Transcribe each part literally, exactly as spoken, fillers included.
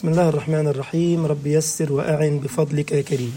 بسم الله الرحمن الرحيم. رب يسر وأعن بفضلك يا كريم.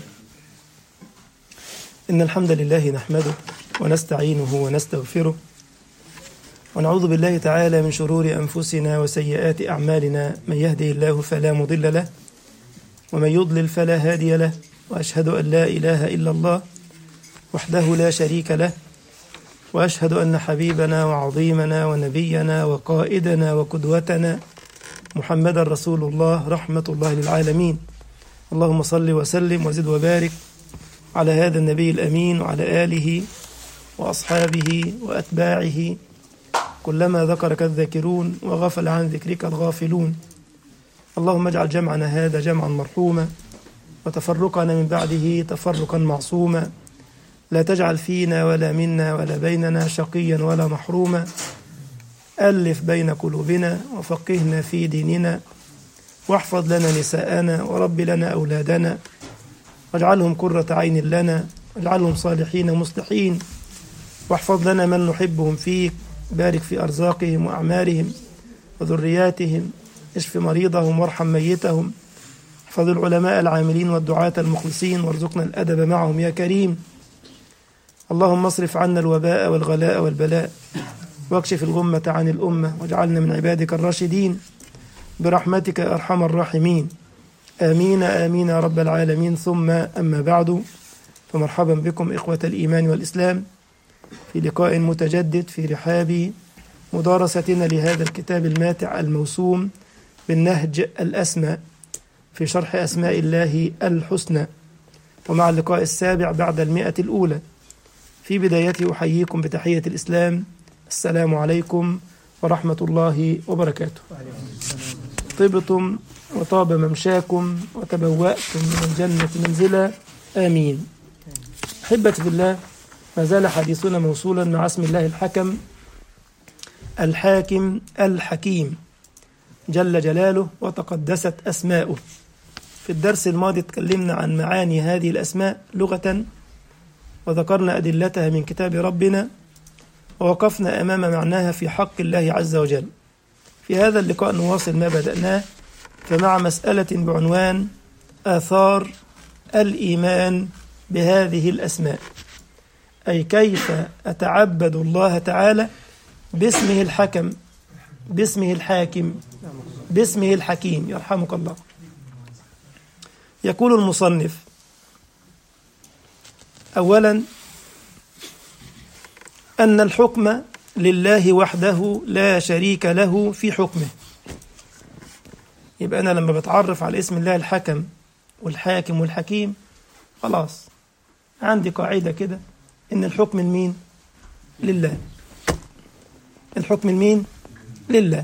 إن الحمد لله نحمده ونستعينه ونستغفره ونعوذ بالله تعالى من شرور أنفسنا وسيئات أعمالنا. من يهده الله فلا مضل له ومن يضلل فلا هادي له، وأشهد أن لا إله إلا الله وحده لا شريك له، وأشهد أن حبيبنا وعظيمنا ونبينا وقائدنا وقدوتنا محمد رسول الله رحمة الله للعالمين. اللهم صل وسلم وزد وبارك على هذا النبي الأمين وعلى آله وأصحابه وأتباعه كلما ذكرك الذاكرون وغفل عن ذكرك الغافلون. اللهم اجعل جمعنا هذا جمعا مرحوما وتفرقنا من بعده تفرقا معصوما، لا تجعل فينا ولا منا ولا بيننا شقيا ولا محروما. ألف بين قلوبنا وفقهنا في ديننا، واحفظ لنا نساءنا ورب لنا أولادنا، واجعلهم قرة عين لنا، واجعلهم صالحين مصلحين، واحفظ لنا من نحبهم فيك. بارك في أرزاقهم وأعمارهم وذرياتهم، اشف مريضهم وارحم ميتهم، احفظ العلماء العاملين والدعاة المخلصين، وارزقنا الأدب معهم يا كريم. اللهم اصرف عنا الوباء والغلاء والبلاء، واكشف الغمة عن الأمة، واجعلنا من عبادك الراشدين برحمتك يا أرحم الراحمين. آمين آمين يا رب العالمين. ثم أما بعد، فمرحبا بكم إخوة الإيمان والإسلام في لقاء متجدد في رحاب مدارستنا لهذا الكتاب الماتع الموسوم بالنهج الأسمى في شرح أسماء الله الحسنى، ومع اللقاء السابع بعد المئة الأولى. في بدايته أحييكم بتحية الإسلام، السلام عليكم ورحمة الله وبركاته. طبتم وطاب ممشاكم وتبوأتم من الجنة منزلا، آمين. أحبتي في الله، ما زال حديثنا موصولا مع اسم الله الحكم الحاكم الحكيم جل جلاله وتقدست أسماؤه. في الدرس الماضي تكلمنا عن معاني هذه الأسماء لغة، وذكرنا أدلتها من كتاب ربنا، ووقفنا أمام معناها في حق الله عز وجل. في هذا اللقاء نواصل ما بدأناه، فمع مسألة بعنوان آثار الإيمان بهذه الأسماء، أي كيف أتعبد الله تعالى باسمه الحكم، باسمه الحاكم، باسمه الحكيم، يرحمك الله. يقول المصنف: أولا أن الحكم لله وحده لا شريك له في حكمه. يبقى أنا لما بتعرف على اسم الله الحكم والحاكم والحكيم، خلاص عندي قاعدة كده، إن الحكم المين؟ لله. الحكم المين؟ لله،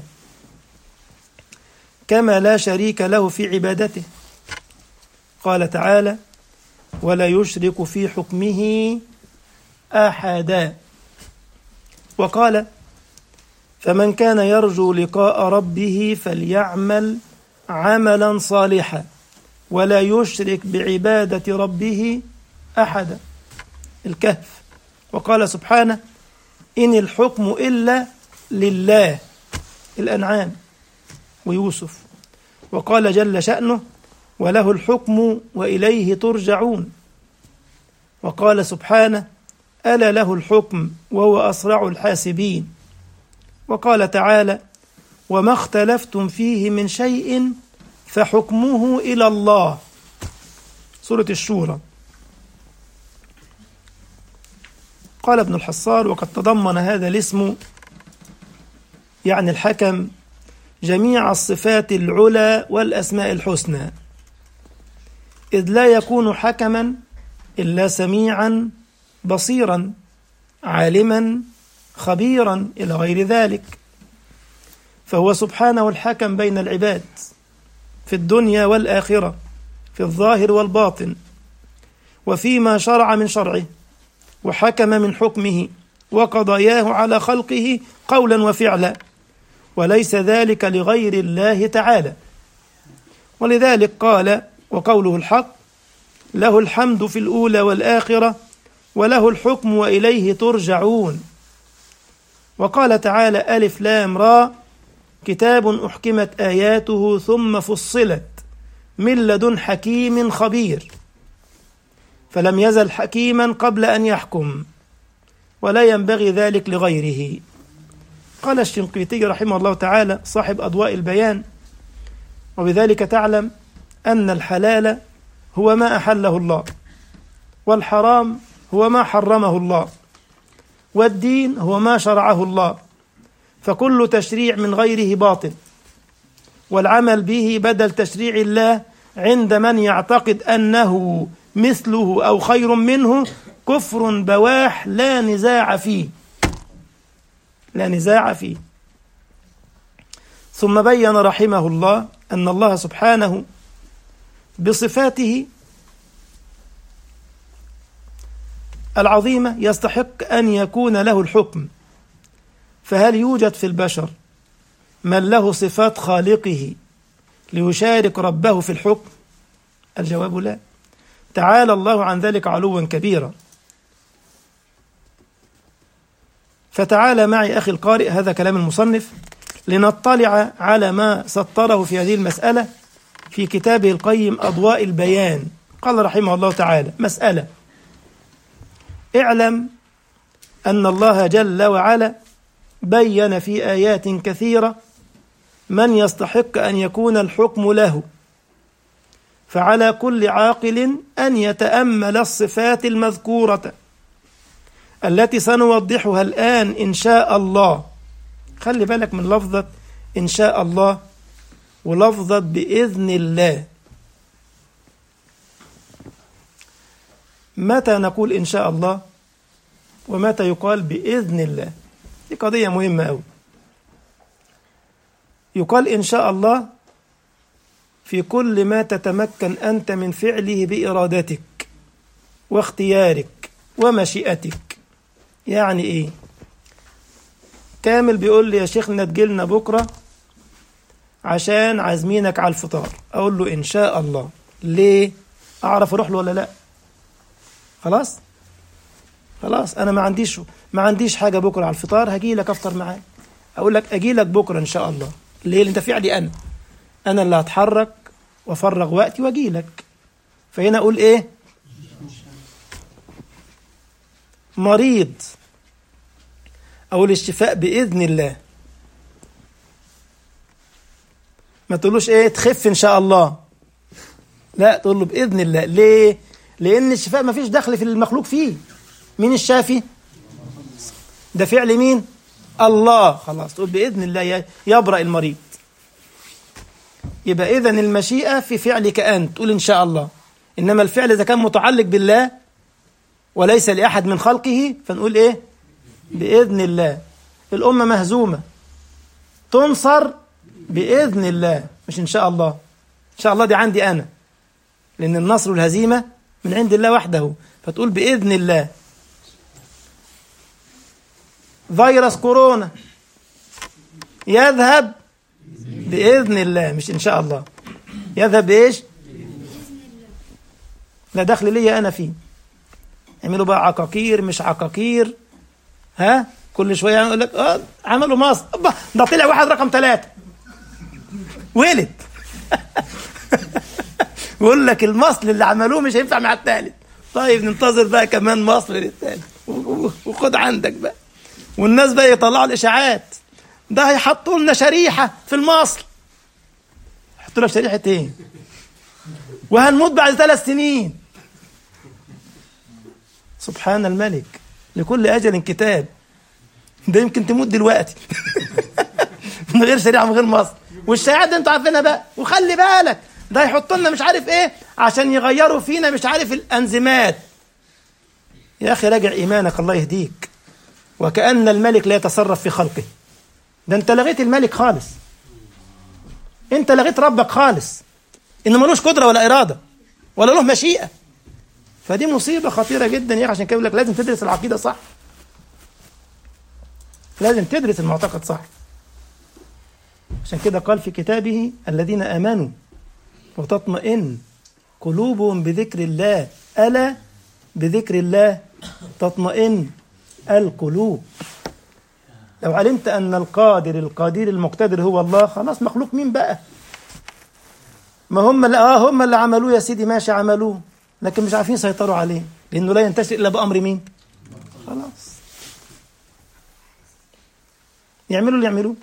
كما لا شريك له في عبادته. قال تعالى: ولا يشرك في حكمه أحدا. وقال: فمن كان يرجو لقاء ربه فليعمل عملا صالحا ولا يشرك بعبادة ربه أحدا. الكهف. وقال سبحانه: إن الحكم إلا لله. الأنعام. ويوسف. وقال جل شأنه: وله الحكم وإليه ترجعون. وقال سبحانه: ألا له الحكم وهو أسرع الحاسبين. وقال تعالى: وما اختلفتم فيه من شيء فحكمه إلى الله. سورة الشورى. قال ابن الحصار: وقد تضمن هذا الاسم، يعني الحكم، جميع الصفات العلى والأسماء الحسنى، إذ لا يكون حكما إلا سميعا بصيرا عالما خبيرا إلى غير ذلك. فهو سبحانه الحكم بين العباد في الدنيا والآخرة، في الظاهر والباطن، وفيما شرع من شرعه وحكم من حكمه وقضاياه على خلقه قولا وفعلا، وليس ذلك لغير الله تعالى. ولذلك قال: وقوله الحق: له الحمد في الأولى والآخرة وله الحكم وإليه ترجعون. وقال تعالى: ألف لام را كتاب أحكمت آياته ثم فصلت من لدن حكيم خبير، فلم يزل حكيما قبل أن يحكم، ولا ينبغي ذلك لغيره. قال الشنقيطي رحمه الله تعالى صاحب أضواء البيان: وبذلك تعلم أن الحلال هو ما أحله الله، والحرام هو ما حرمه الله، والدين هو ما شرعه الله، فكل تشريع من غيره باطل، والعمل به بدل تشريع الله عند من يعتقد أنه مثله أو خير منه كفر بواح لا نزاع فيه لا نزاع فيه. ثم بين رحمه الله أن الله سبحانه بصفاته العظيمة يستحق أن يكون له الحكم، فهل يوجد في البشر من له صفات خالقه ليشارك ربه في الحكم؟ الجواب لا، تعالى الله عن ذلك علوا كبيرا. فتعالى معي أخي القارئ، هذا كلام المصنف، لنطلع على ما سطره في هذه المسألة في كتابه القيم أضواء البيان. قال رحمه الله تعالى: مسألة: اعلم أن الله جل وعلا بين في آيات كثيرة من يستحق أن يكون الحكم له، فعلى كل عاقل أن يتأمل الصفات المذكورة التي سنوضحها الآن إن شاء الله. خلي بالك من لفظة إن شاء الله ولفظة بإذن الله. متى نقول إن شاء الله ومتى يقال بإذن الله؟ دي قضية مهمة أوي. يقال إن شاء الله في كل ما تتمكن أنت من فعله بإرادتك واختيارك ومشيئتك. يعني إيه؟ كامل بيقول لي يا شيخنا تجيلنا بكرة عشان عازمينك على الفطار، أقول له إن شاء الله. ليه؟ أعرف أروح له ولا لأ؟ خلاص خلاص أنا ما عنديش ما عنديش حاجة بكرة على الفطار، هجي لك أفطر معاك. أقول لك أجي لك بكرة إن شاء الله. ليه؟ أنت فعلي أنا أنا اللي هتحرك وأفرغ وقتي وأجي لك. فهنا أقول إيه؟ مريض أقول الشفاء بإذن الله، ما تقولوش إيه تخف إن شاء الله، لا، تقول له بإذن الله. ليه؟ لأن الشفاء ما فيش دخل في المخلوق فيه. مين الشافي؟ ده فعل مين؟ الله. خلاص تقول بإذن الله يبرأ المريض. يبقى إذن المشيئة في فعلك أنت، تقول إن شاء الله. إنما الفعل إذا كان متعلق بالله وليس لأحد من خلقه فنقول إيه؟ بإذن الله. الأمة مهزومة تنصر بإذن الله، مش إن شاء الله. إن شاء الله دي عندي أنا، لأن النصر والهزيمة من عند الله وحده، فتقول بإذن الله. فيروس كورونا يذهب بإذن الله، مش إن شاء الله. يذهب بإيش؟ لا دخل لي أنا فيه. يعملوا بقى عقاقير مش عقاقير، ها كل شوية يقول لك اه عملوا مصر، ده طلع واحد رقم ثلاثة ولد يقول لك المصل اللي عملوه مش هينفع مع الثالث. طيب ننتظر بقى كمان مصر للثالث وخد عندك بقى. والناس بقى يطلعوا الإشاعات، ده هيحطوا لنا شريحة في المصل. يحطوا لك شريحة ايه؟ وهنموت بعد ثلاث سنين. سبحان الملك، لكل أجل كتاب. ده يمكن تموت دلوقتي من غير شريعة من غير مصل. والشائعات دي انتوا عارفينها بقى. وخلي بالك ده يحطوا لنا مش عارف ايه عشان يغيروا فينا مش عارف الأنزيمات. يا أخي راجع إيمانك الله يهديك. وكأن الملك لا يتصرف في خلقه. ده انت لغيت الملك خالص، انت لغيت ربك خالص، انه ملوش قدرة ولا إرادة ولا له مشيئة. فدي مصيبة خطيرة جدا يا أخي. عشان كده يقول لك لازم تدرس العقيدة صح، لازم تدرس المعتقد صح. عشان كده قال في كتابه الذين آمنوا وتطمئن قلوبهم بذكر الله، ألا بذكر الله تطمئن القلوب. لو علمت أن القادر القدير المقتدر هو الله، خلاص مخلوق مين بقى؟ ما هم اللي آه هم اللي عملوه يا سيدي، ماشي عملوه، لكن مش عارفين يسيطروا عليه، لأنه لا ينتشر إلا بأمر مين؟ خلاص يعملوا اللي يعملوه.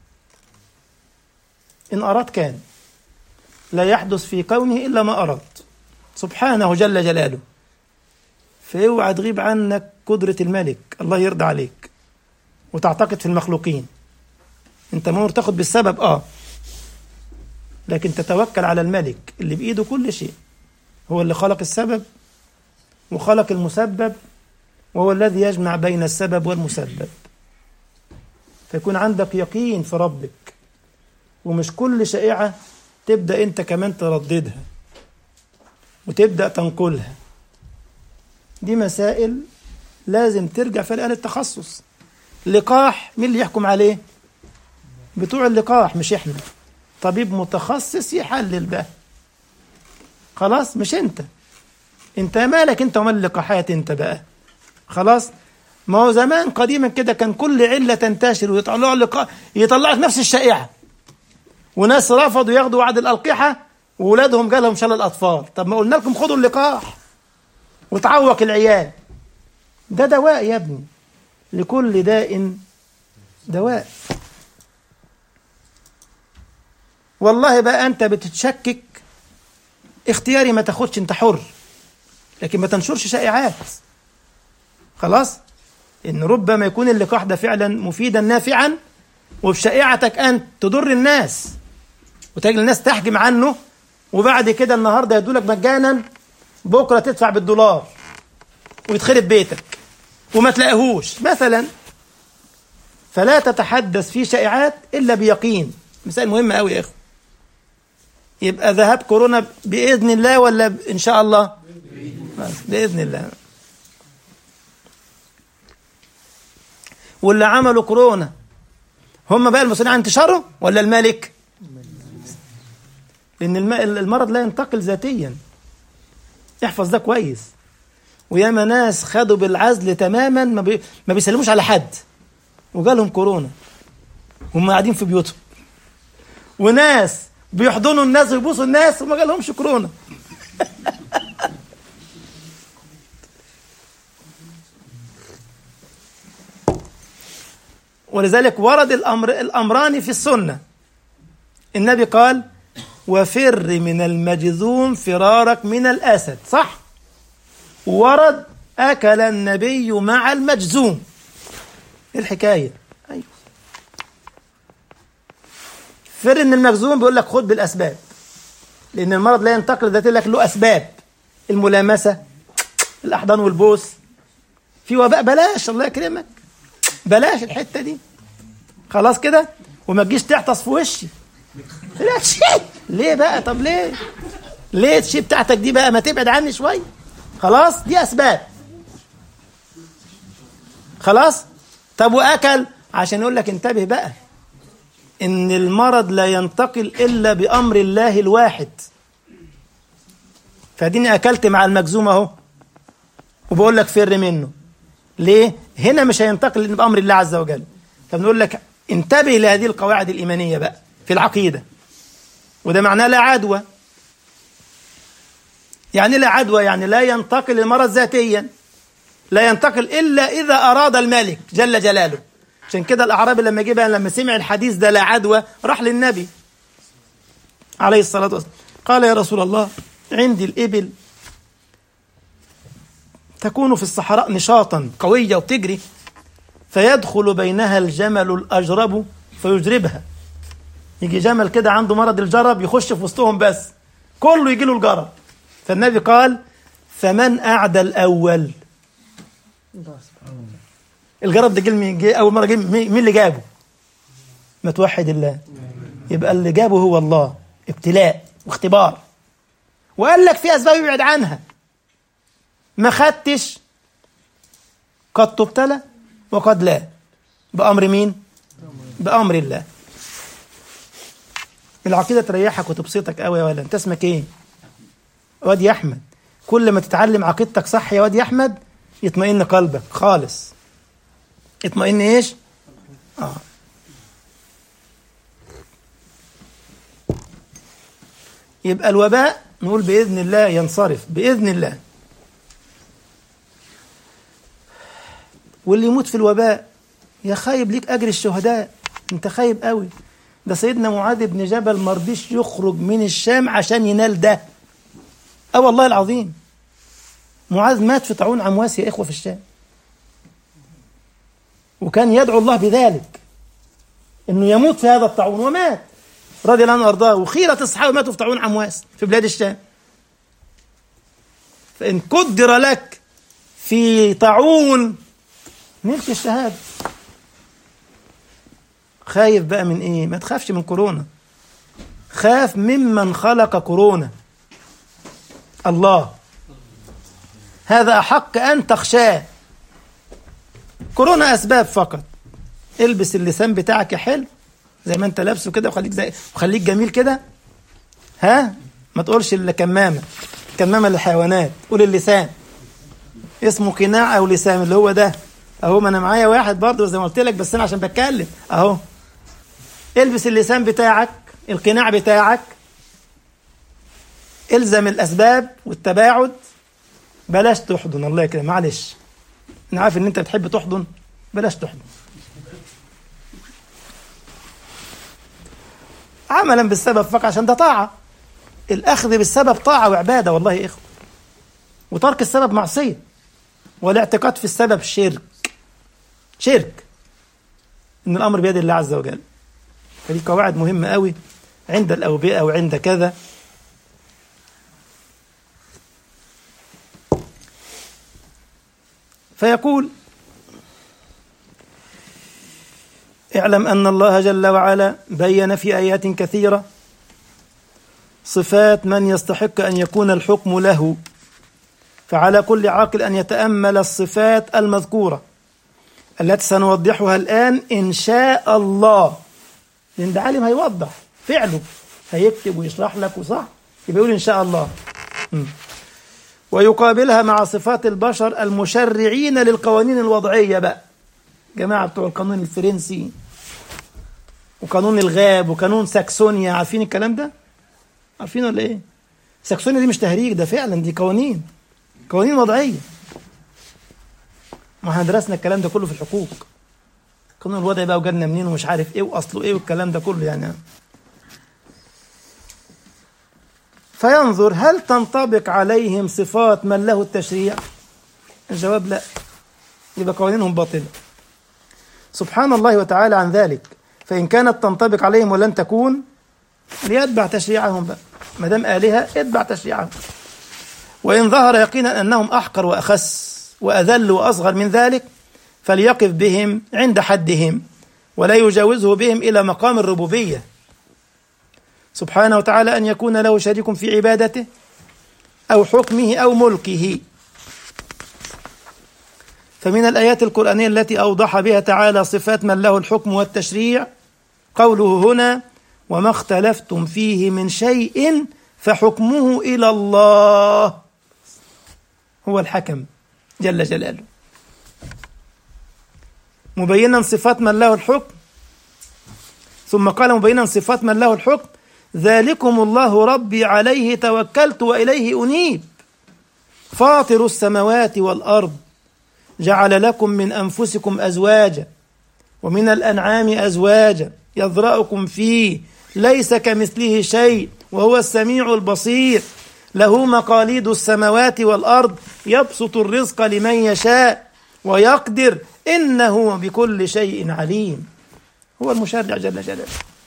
إن أراد كان، لا يحدث في كونه إلا ما أراد سبحانه جل جلاله. فاوعى تغيب عنك قدرة الملك، الله يرضى عليك، وتعتقد في المخلوقين. انت ممكن تاخد بالسبب اه لكن تتوكل على الملك اللي بإيده كل شيء، هو اللي خلق السبب وخلق المسبب، وهو الذي يجمع بين السبب والمسبب. فيكون عندك يقين في ربك، ومش كل شائعة تبدأ انت كمان ترددها وتبدأ تنقلها. دي مسائل لازم ترجع فيها الآن التخصص. لقاح مين اللي يحكم عليه؟ بتوع اللقاح مش احنا، طبيب متخصص يحلل ده، خلاص مش انت. انت مالك انت ومال اللقاحات انت بقى؟ خلاص. ما هو زمان قديما كده كان كل علة تنتشر ويطلعوا لقاح يطلعك نفس الشائعة، وناس رفضوا ياخدوا وعد الألقحة وولادهم جالهم شلل أطفال. طب ما قلنا لكم خدوا اللقاح وتعوق العيال. ده دواء يا ابني، لكل داء دواء. والله بقى أنت بتتشكك اختياري، ما تاخدش، انت حر، لكن ما تنشرش شائعات. خلاص. إن ربما يكون اللقاح ده فعلا مفيدا نافعا، وبشائعتك أنت تضر الناس وتجي الناس تحجم عنه، وبعد كده النهارده يدولك مجانا، بكرة تدفع بالدولار ويتخرب بيتك وما تلاقيهوش مثلا. فلا تتحدث في شائعات إلا بيقين. مسائل مهمة قوي يا إخوة. يبقى ذهاب كورونا بإذن الله ولا إن شاء الله؟ بإذن الله. واللي عملوا كورونا هم بقى المسؤولين عن انتشاره ولا الملك؟ لأن المرض لا ينتقل ذاتيا، احفظ ده كويس. وياما ناس خدوا بالعزل تماما، ما, بي... ما بيسلموش على حد وجالهم كورونا هم قاعدين في بيوتهم، وناس بيحضنوا الناس ويبوسوا الناس وما جالهمش كورونا. ولذلك ورد الأمر الأمران في السنة. النبي قال وفر من المجذوم فرارك من الأسد، صح؟ ورد أكل النبي مع المجذوم. إيه الحكاية؟ أيوه. فر من المجذوم بيقول لك خد بالأسباب، لأن المرض لا ينتقل ذاتيا، لك له أسباب. الملامسة، الأحضان والبوس. في وباء بلاش، الله يكرمك، بلاش الحتة دي. خلاص كده. وما تجيش تعطس في وشي. لا تشي. ليه بقى؟ طب ليه؟ ليه الشي بتاعتك دي بقى؟ ما تبعد عني شوية. خلاص دي أسباب. خلاص. طب وأكل عشان يقول لك انتبه بقى إن المرض لا ينتقل إلا بأمر الله الواحد. فديني أكلت مع المجزوم أهو وبقول لك فر منه. ليه؟ هنا مش هينتقل إلا بأمر الله عز وجل. فبنقول لك انتبه لهذه القواعد الإيمانية بقى في العقيدة. وده معناه لا عدوى. يعني لا عدوى يعني لا ينتقل المرض ذاتيا، لا ينتقل إلا إذا أراد الملك جل جلاله. عشان كده الأعرابي لما جه بقى لما سمع الحديث ده لا عدوى راح للنبي عليه الصلاة والسلام قال يا رسول الله عندي الإبل تكون في الصحراء نشاطا قوية وتجري، فيدخل بينها الجمل الأجرب فيجربها. يجي جمل كده عنده مرض الجرب يخش في وسطهم، بس كله يجي له الجرب. فالنبي قال فمن أعدى الأول؟ الجرب ده جه أول مرة، جه مين اللي جابه؟ ما توحد الله. يبقى اللي جابه هو الله، ابتلاء واختبار. وقال لك في أسباب يبعد عنها، ما خدتش قد تبتلى وقد لا. بأمر مين؟ بأمر الله. العقيدة تريحك وتبسطك قوي يا ولد. انت اسمك ايه؟ واد يا أحمد. كل ما تتعلم عقيدتك صح يا واد يا أحمد يطمئن قلبك خالص. اطمئن ايش؟ آه. يبقى الوباء نقول بإذن الله ينصرف بإذن الله. واللي يموت في الوباء يا خايب ليك أجر الشهداء، انت خايب قوي. ده سيدنا معاذ بن جبل مرضيش يخرج من الشام عشان ينال ده. اه والله العظيم معاذ مات في طاعون عمواس يا إخوة في الشام، وكان يدعو الله بذلك انه يموت في هذا الطاعون، ومات رضي الله عنه وارضاه. وخيرة الصحابة ماتوا في طاعون عمواس في بلاد الشام. فإن قدر لك في طاعون نلت الشهادة. خايف بقى من ايه؟ ما تخافش من كورونا، خاف ممن خلق كورونا، الله، هذا أحق أن تخشاه. كورونا أسباب فقط. البس اللسان بتاعك يا حلو زي ما انت لابسه كده، وخليك زي وخليك جميل كده، ها، ما تقولش الا كمامه كمامه للحيوانات، قول اللسان اسمه قناع او لسان، اللي هو ده اهو. ما انا معايا واحد برضه زي ما قلت لك، بس انا عشان بتكلم اهو. البس اللسان بتاعك، القناع بتاعك، الزم الاسباب والتباعد، بلاش تحضن. الله كده معلش، انا عارف ان انت بتحب تحضن، بلاش تحضن. عملا بالسبب فقط عشان ده طاعة. الأخذ بالسبب طاعة وعبادة والله يا إخوة، وترك السبب معصية، والاعتقاد في السبب شرك. شرك إن الأمر بيد الله عز وجل. فدي قواعد مهمة قوي عند الأوبئة وعند كذا. فيقول: اعلم أن الله جل وعلا بين في آيات كثيرة صفات من يستحق أن يكون الحكم له، فعلى كل عاقل أن يتأمل الصفات المذكورة التي سنوضحها الآن إن شاء الله. لأن ده عالم هيوضح فعله، هيكتب ويشرح لك، وصح يبقى يقول إن شاء الله. م. ويقابلها مع صفات البشر المشرعين للقوانين الوضعية بقى، جماعة بتوع القانون الفرنسي وقانون الغاب وقانون ساكسونيا، عارفين الكلام ده؟ عارفين ولا ايه؟ ساكسونيا دي مش تهريج، ده فعلا دي قوانين قوانين وضعية. ما احنا درسنا الكلام ده كله في الحقوق. القانون الوضعي بقى وجالنا منين ومش عارف ايه واصله ايه والكلام ده كله يعني. فينظر هل تنطبق عليهم صفات من له التشريع؟ الجواب لا، يبقى قوانينهم باطلة. سبحان الله وتعالى عن ذلك. فإن كانت تنطبق عليهم ولن تكون، ليتبع تشريعهم بقى، ما دام آلهة اتبع تشريعهم. وإن ظهر يقينا أنهم أحقر وأخس وأذل وأصغر من ذلك، فليقف بهم عند حدهم ولا يجاوزه بهم إلى مقام الربوبية سبحانه وتعالى، أن يكون له شريك في عبادته أو حكمه أو ملكه. فمن الآيات القرآنية التي أوضح بها تعالى صفات من له الحكم والتشريع قوله هنا: وما اختلفتم فيه من شيء فحكمه إلى الله. هو الحكم جل جلاله، مبينا صفات من له الحكم. ثم قال مبينا صفات من له الحكم: ذلكم الله ربي عليه توكلت وإليه أنيب، فاطر السماوات والأرض، جعل لكم من أنفسكم أزواجا ومن الأنعام أزواجا يذرأكم فيه، ليس كمثله شيء وهو السميع البصير، له مقاليد السماوات والأرض، يبسط الرزق لمن يشاء ويقدر، إنه بكل شيء عليم. هو المشرع جل جلاله.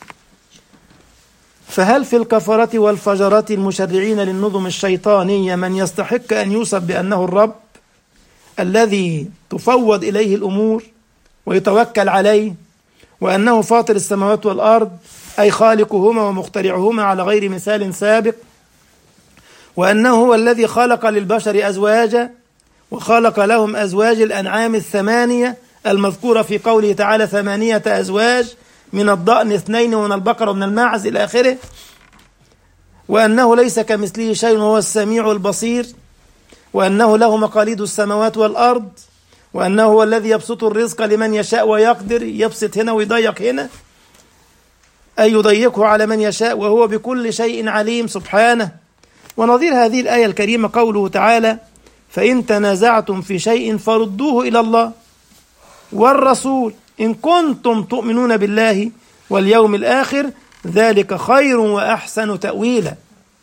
فهل في الكفرة والفجرة المشرعين للنظم الشيطانية من يستحق أن يوصف بأنه الرب الذي تفوض إليه الأمور ويتوكل عليه، وأنه فاطر السماوات والأرض أي خالقهما ومخترعهما على غير مثال سابق، وأنه هو الذي خلق للبشر أزواجا وخلق لهم أزواج الأنعام الثمانية المذكورة في قوله تعالى: ثمانية أزواج من الضأن اثنين ومن البقر ومن الماعز إلى آخره، وأنه ليس كمثله شيء وهو السميع البصير، وأنه له مقاليد السماوات والأرض، وأنه هو الذي يبسط الرزق لمن يشاء ويقدر، يبسط هنا ويضيق هنا، أي يضيقه على من يشاء، وهو بكل شيء عليم سبحانه. ونظير هذه الآية الكريمة قوله تعالى: فإن تنازعتم في شيء فردوه إلى الله والرسول إن كنتم تؤمنون بالله واليوم الآخر ذلك خير وأحسن تأويلا.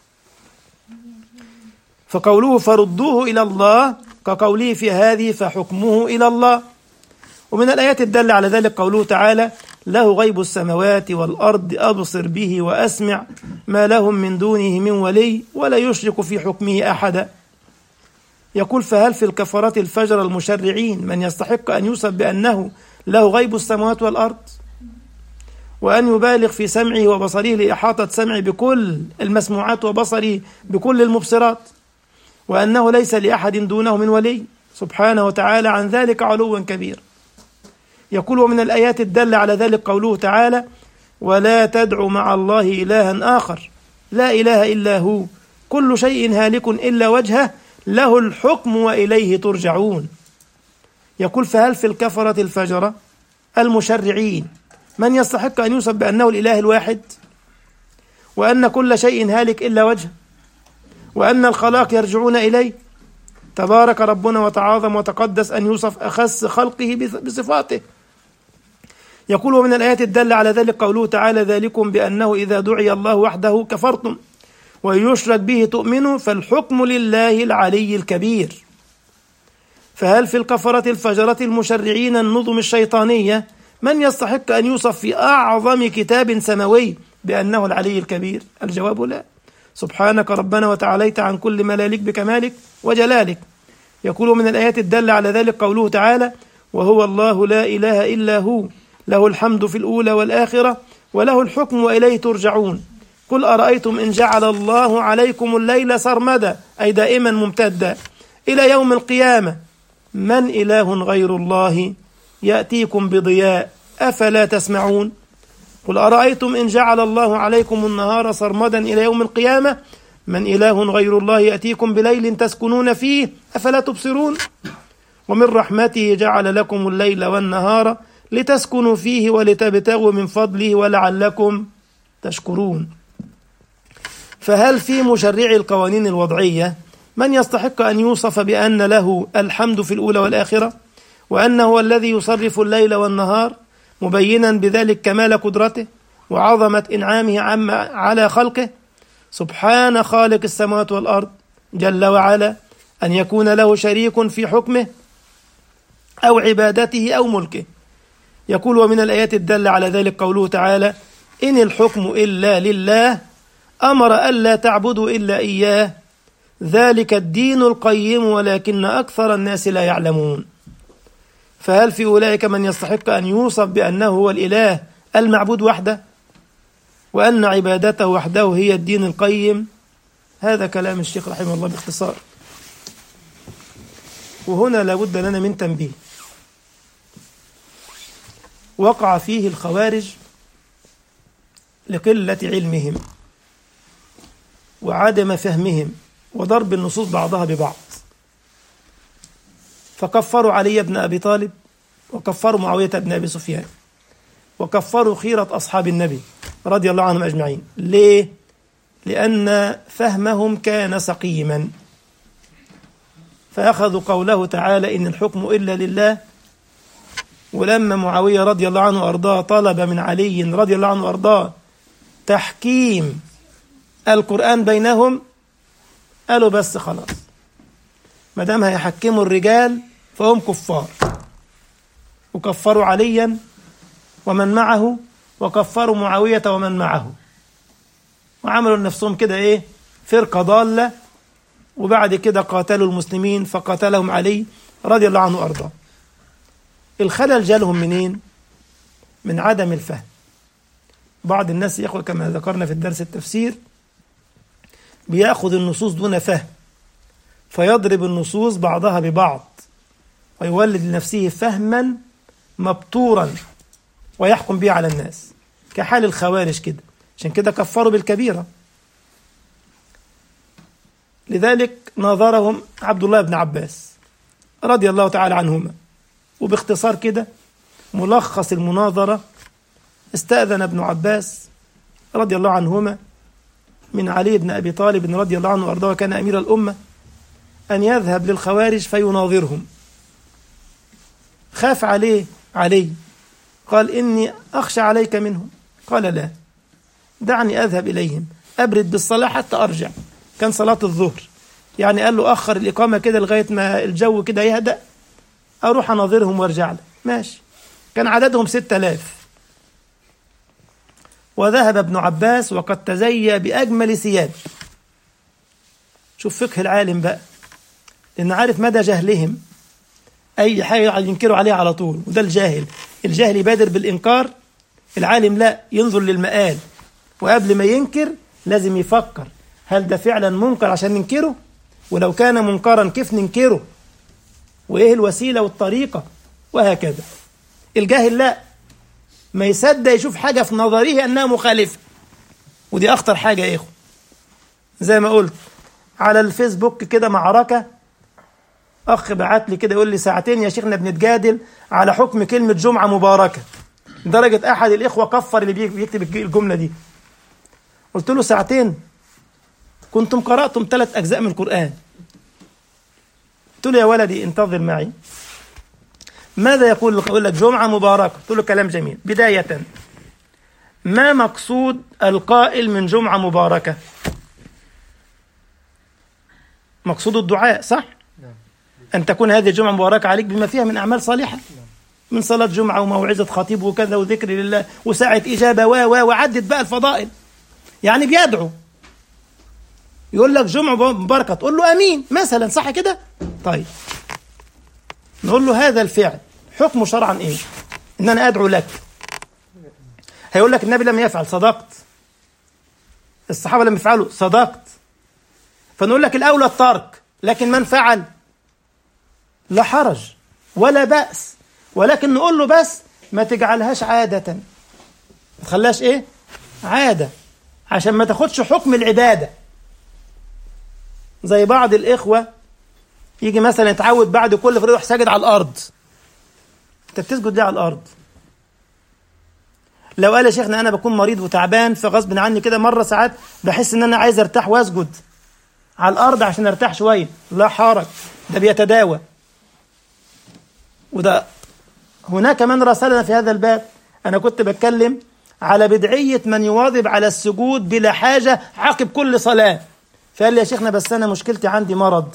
فقوله فردوه إلى الله كقوله في هذه فحكمه إلى الله. ومن الآيات الدالة على ذلك قوله تعالى: له غيب السماوات والأرض أبصر به وأسمع ما لهم من دونه من ولي ولا يشرك في حكمه أحدا. يقول: فهل في الكفرة الفجر المشرعين من يستحق أن يوصف بأنه له غيب السماوات والأرض، وأن يبالغ في سمعه وبصره لإحاطة سمعه بكل المسموعات وبصره بكل المبصرات، وأنه ليس لأحد دونه من ولي سبحانه وتعالى عن ذلك علوا كبير. يقول: ومن الآيات الدالة على ذلك قوله تعالى: ولا تدع مع الله إلها آخر لا إله إلا هو كل شيء هالك إلا وجهه له الحكم وإليه ترجعون. يقول: فهل في الكفرة الفجرة المشرعين من يستحق أن يوصف بأنه الإله الواحد، وأن كل شيء هالك إلا وجهه، وأن الخلاق يرجعون إليه؟ تبارك ربنا وتعاظم وتقدس أن يوصف أخس خلقه بصفاته. يقول: ومن الآيات الدالة على ذلك قوله تعالى: ذلكم بأنه إذا دعي الله وحده كفرتم ويشرك به تؤمنوا فالحكم لله العلي الكبير. فهل في الكفرة الفجرة المشرعين النظم الشيطانية من يستحق أن يوصف في أعظم كتاب سماوي بأنه العلي الكبير؟ الجواب لا. سبحانك ربنا وتعاليت عن كل ما لا يليق بكمالك وجلالك. يقول: من الآيات الدالة على ذلك قوله تعالى: وهو الله لا إله إلا هو له الحمد في الأولى والآخرة وله الحكم وإليه ترجعون. قل أرأيتم إن جعل الله عليكم الليل سرمدا أي دائما ممتدا إلى يوم القيامة من إله غير الله يأتيكم بضياء أفلا تسمعون. قل أرأيتم إن جعل الله عليكم النهار سرمدا إلى يوم القيامة من إله غير الله يأتيكم بليل تسكنون فيه أفلا تبصرون. ومن رحمته جعل لكم الليل والنهار لتسكنوا فيه ولتبتغوا من فضله ولعلكم تشكرون. فهل في مشرعي القوانين الوضعية من يستحق أن يوصف بأن له الحمد في الأولى والآخرة، وأنه هو الذي يصرف الليل والنهار مبينا بذلك كمال قدرته وعظمة إنعامه على خلقه؟ سبحان خالق السماوات والأرض جل وعلا أن يكون له شريك في حكمه أو عبادته أو ملكه. يقول: ومن الآيات الدالة على ذلك قوله تعالى: إن الحكم إلا لله أمر ألا تعبدوا إلا إياه ذلك الدين القيم ولكن أكثر الناس لا يعلمون. فهل في أولئك من يستحق أن يوصف بأنه هو الإله المعبود وحده، وأن عبادته وحده هي الدين القيم؟ هذا كلام الشيخ رحمه الله باختصار. وهنا لابد لنا من تنبيه وقع فيه الخوارج لقلة علمهم وعدم فهمهم وضرب النصوص بعضها ببعض، فكفروا علي بن أبي طالب وكفروا معاوية بن أبي سفيان وكفروا خيرة أصحاب النبي رضي الله عنهم أجمعين. ليه؟ لأن فهمهم كان سقيما، فأخذوا قوله تعالى: إن الحكم إلا لله. ولما معاوية رضي الله عنه وأرضاه طلب من علي رضي الله عنه وأرضاه تحكيم القرآن بينهم، قالوا بس خلاص ما دام هيحكموا الرجال فهم كفار، وكفروا عليا ومن معه وكفروا معاوية ومن معه، وعملوا لنفسهم كده ايه فرقة ضالة، وبعد كده قاتلوا المسلمين فقاتلهم علي رضي الله عنه وأرضاه. الخلل جالهم منين؟ من عدم الفهم. بعض الناس يا اخوة كما ذكرنا في الدرس التفسير بيأخذ النصوص دون فهم، فيضرب النصوص بعضها ببعض ويولد لنفسه فهما مبتورا ويحكم به على الناس كحال الخوارج كده. عشان كده كفروا بالكبيرة. لذلك ناظرهم عبد الله بن عباس رضي الله تعالى عنهما وباختصار كده ملخص المناظرة: استأذن ابن عباس رضي الله عنهما من علي بن أبي طالب رضي الله عنه وأرضاه وكان أمير الأمة أن يذهب للخوارج فيناظرهم. خاف عليه علي، قال: إني أخشى عليك منهم. قال: لا، دعني أذهب إليهم أبرد بالصلاة حتى أرجع. كان صلاة الظهر، يعني قال له أخر الإقامة كده لغاية ما الجو كده يهدأ، أروح أناظرهم وارجع له. ماشي. كان عددهم ستة آلاف. وذهب ابن عباس وقد تزيى بأجمل ثياب. شوف فقه العالم بقى، لأن عارف مدى جهلهم، أي حاجة ينكروا عليها على طول. وده الجاهل، الجاهل يبادر بالإنكار، العالم لا، ينظر للمآل، وقبل ما ينكر لازم يفكر هل ده فعلا منكر عشان ننكره؟ ولو كان منكرا كيف ننكره؟ وإيه الوسيلة والطريقة؟ وهكذا. الجاهل لا، ما يصدق يشوف حاجة في نظره أنها مخالفة، ودي أخطر حاجة يا إخوة. زي ما قلت على الفيسبوك كده معركة، أخ بعت لي كده يقول لي: ساعتين يا شيخنا بنتجادل على حكم كلمة جمعة مباركة، درجة أحد الإخوة كفر اللي بيكتب الجملة دي. قلت له: ساعتين؟ كنتم قرأتم ثلاث أجزاء من القرآن. قلت له: يا ولدي انتظر معي، ماذا يقول لك؟ يقول لك جمعة مباركة. قلت له: كلام جميل. بداية، ما مقصود القائل من جمعة مباركة؟ مقصود الدعاء، صح؟ أن تكون هذه الجمعة مباركة عليك بما فيها من أعمال صالحة، من صلاة جمعة وموعظة خطيب وكذا وذكر لله وساعة إجابة و و وعدت بقى الفضائل. يعني بيدعو، يقول لك جمعة مباركة، تقول له أمين مثلا، صح كده؟ طيب نقول له هذا الفعل حكمه شرعا إيه؟ إن أنا أدعو لك. هيقول لك النبي لم يفعل، صدقت. الصحابة لم يفعلوا، صدقت. فنقول لك الأولى الترك، لكن من فعل لا حرج ولا بأس، ولكن نقول له بس ما تجعلهاش عادة، ما تخليهاش إيه؟ عادة، عشان ما تاخدش حكم العبادة. زي بعض الإخوة يجي مثلا يتعود بعد كل فريق يروح ساجد على الأرض. أنت بتسجد ليه على الأرض؟ لو قال يا شيخنا أنا بكون مريض وتعبان فغصب عني كده مرة ساعات بحس إن أنا عايز أرتاح وأسجد على الأرض عشان أرتاح شوية، لا حرج، ده بيتداوى. وده هناك من راسلنا في هذا الباب. أنا كنت بتكلم على بدعية من يواظب على السجود بلا حاجة عقب كل صلاة، فقال لي يا شيخنا بس أنا مشكلتي عندي مرض،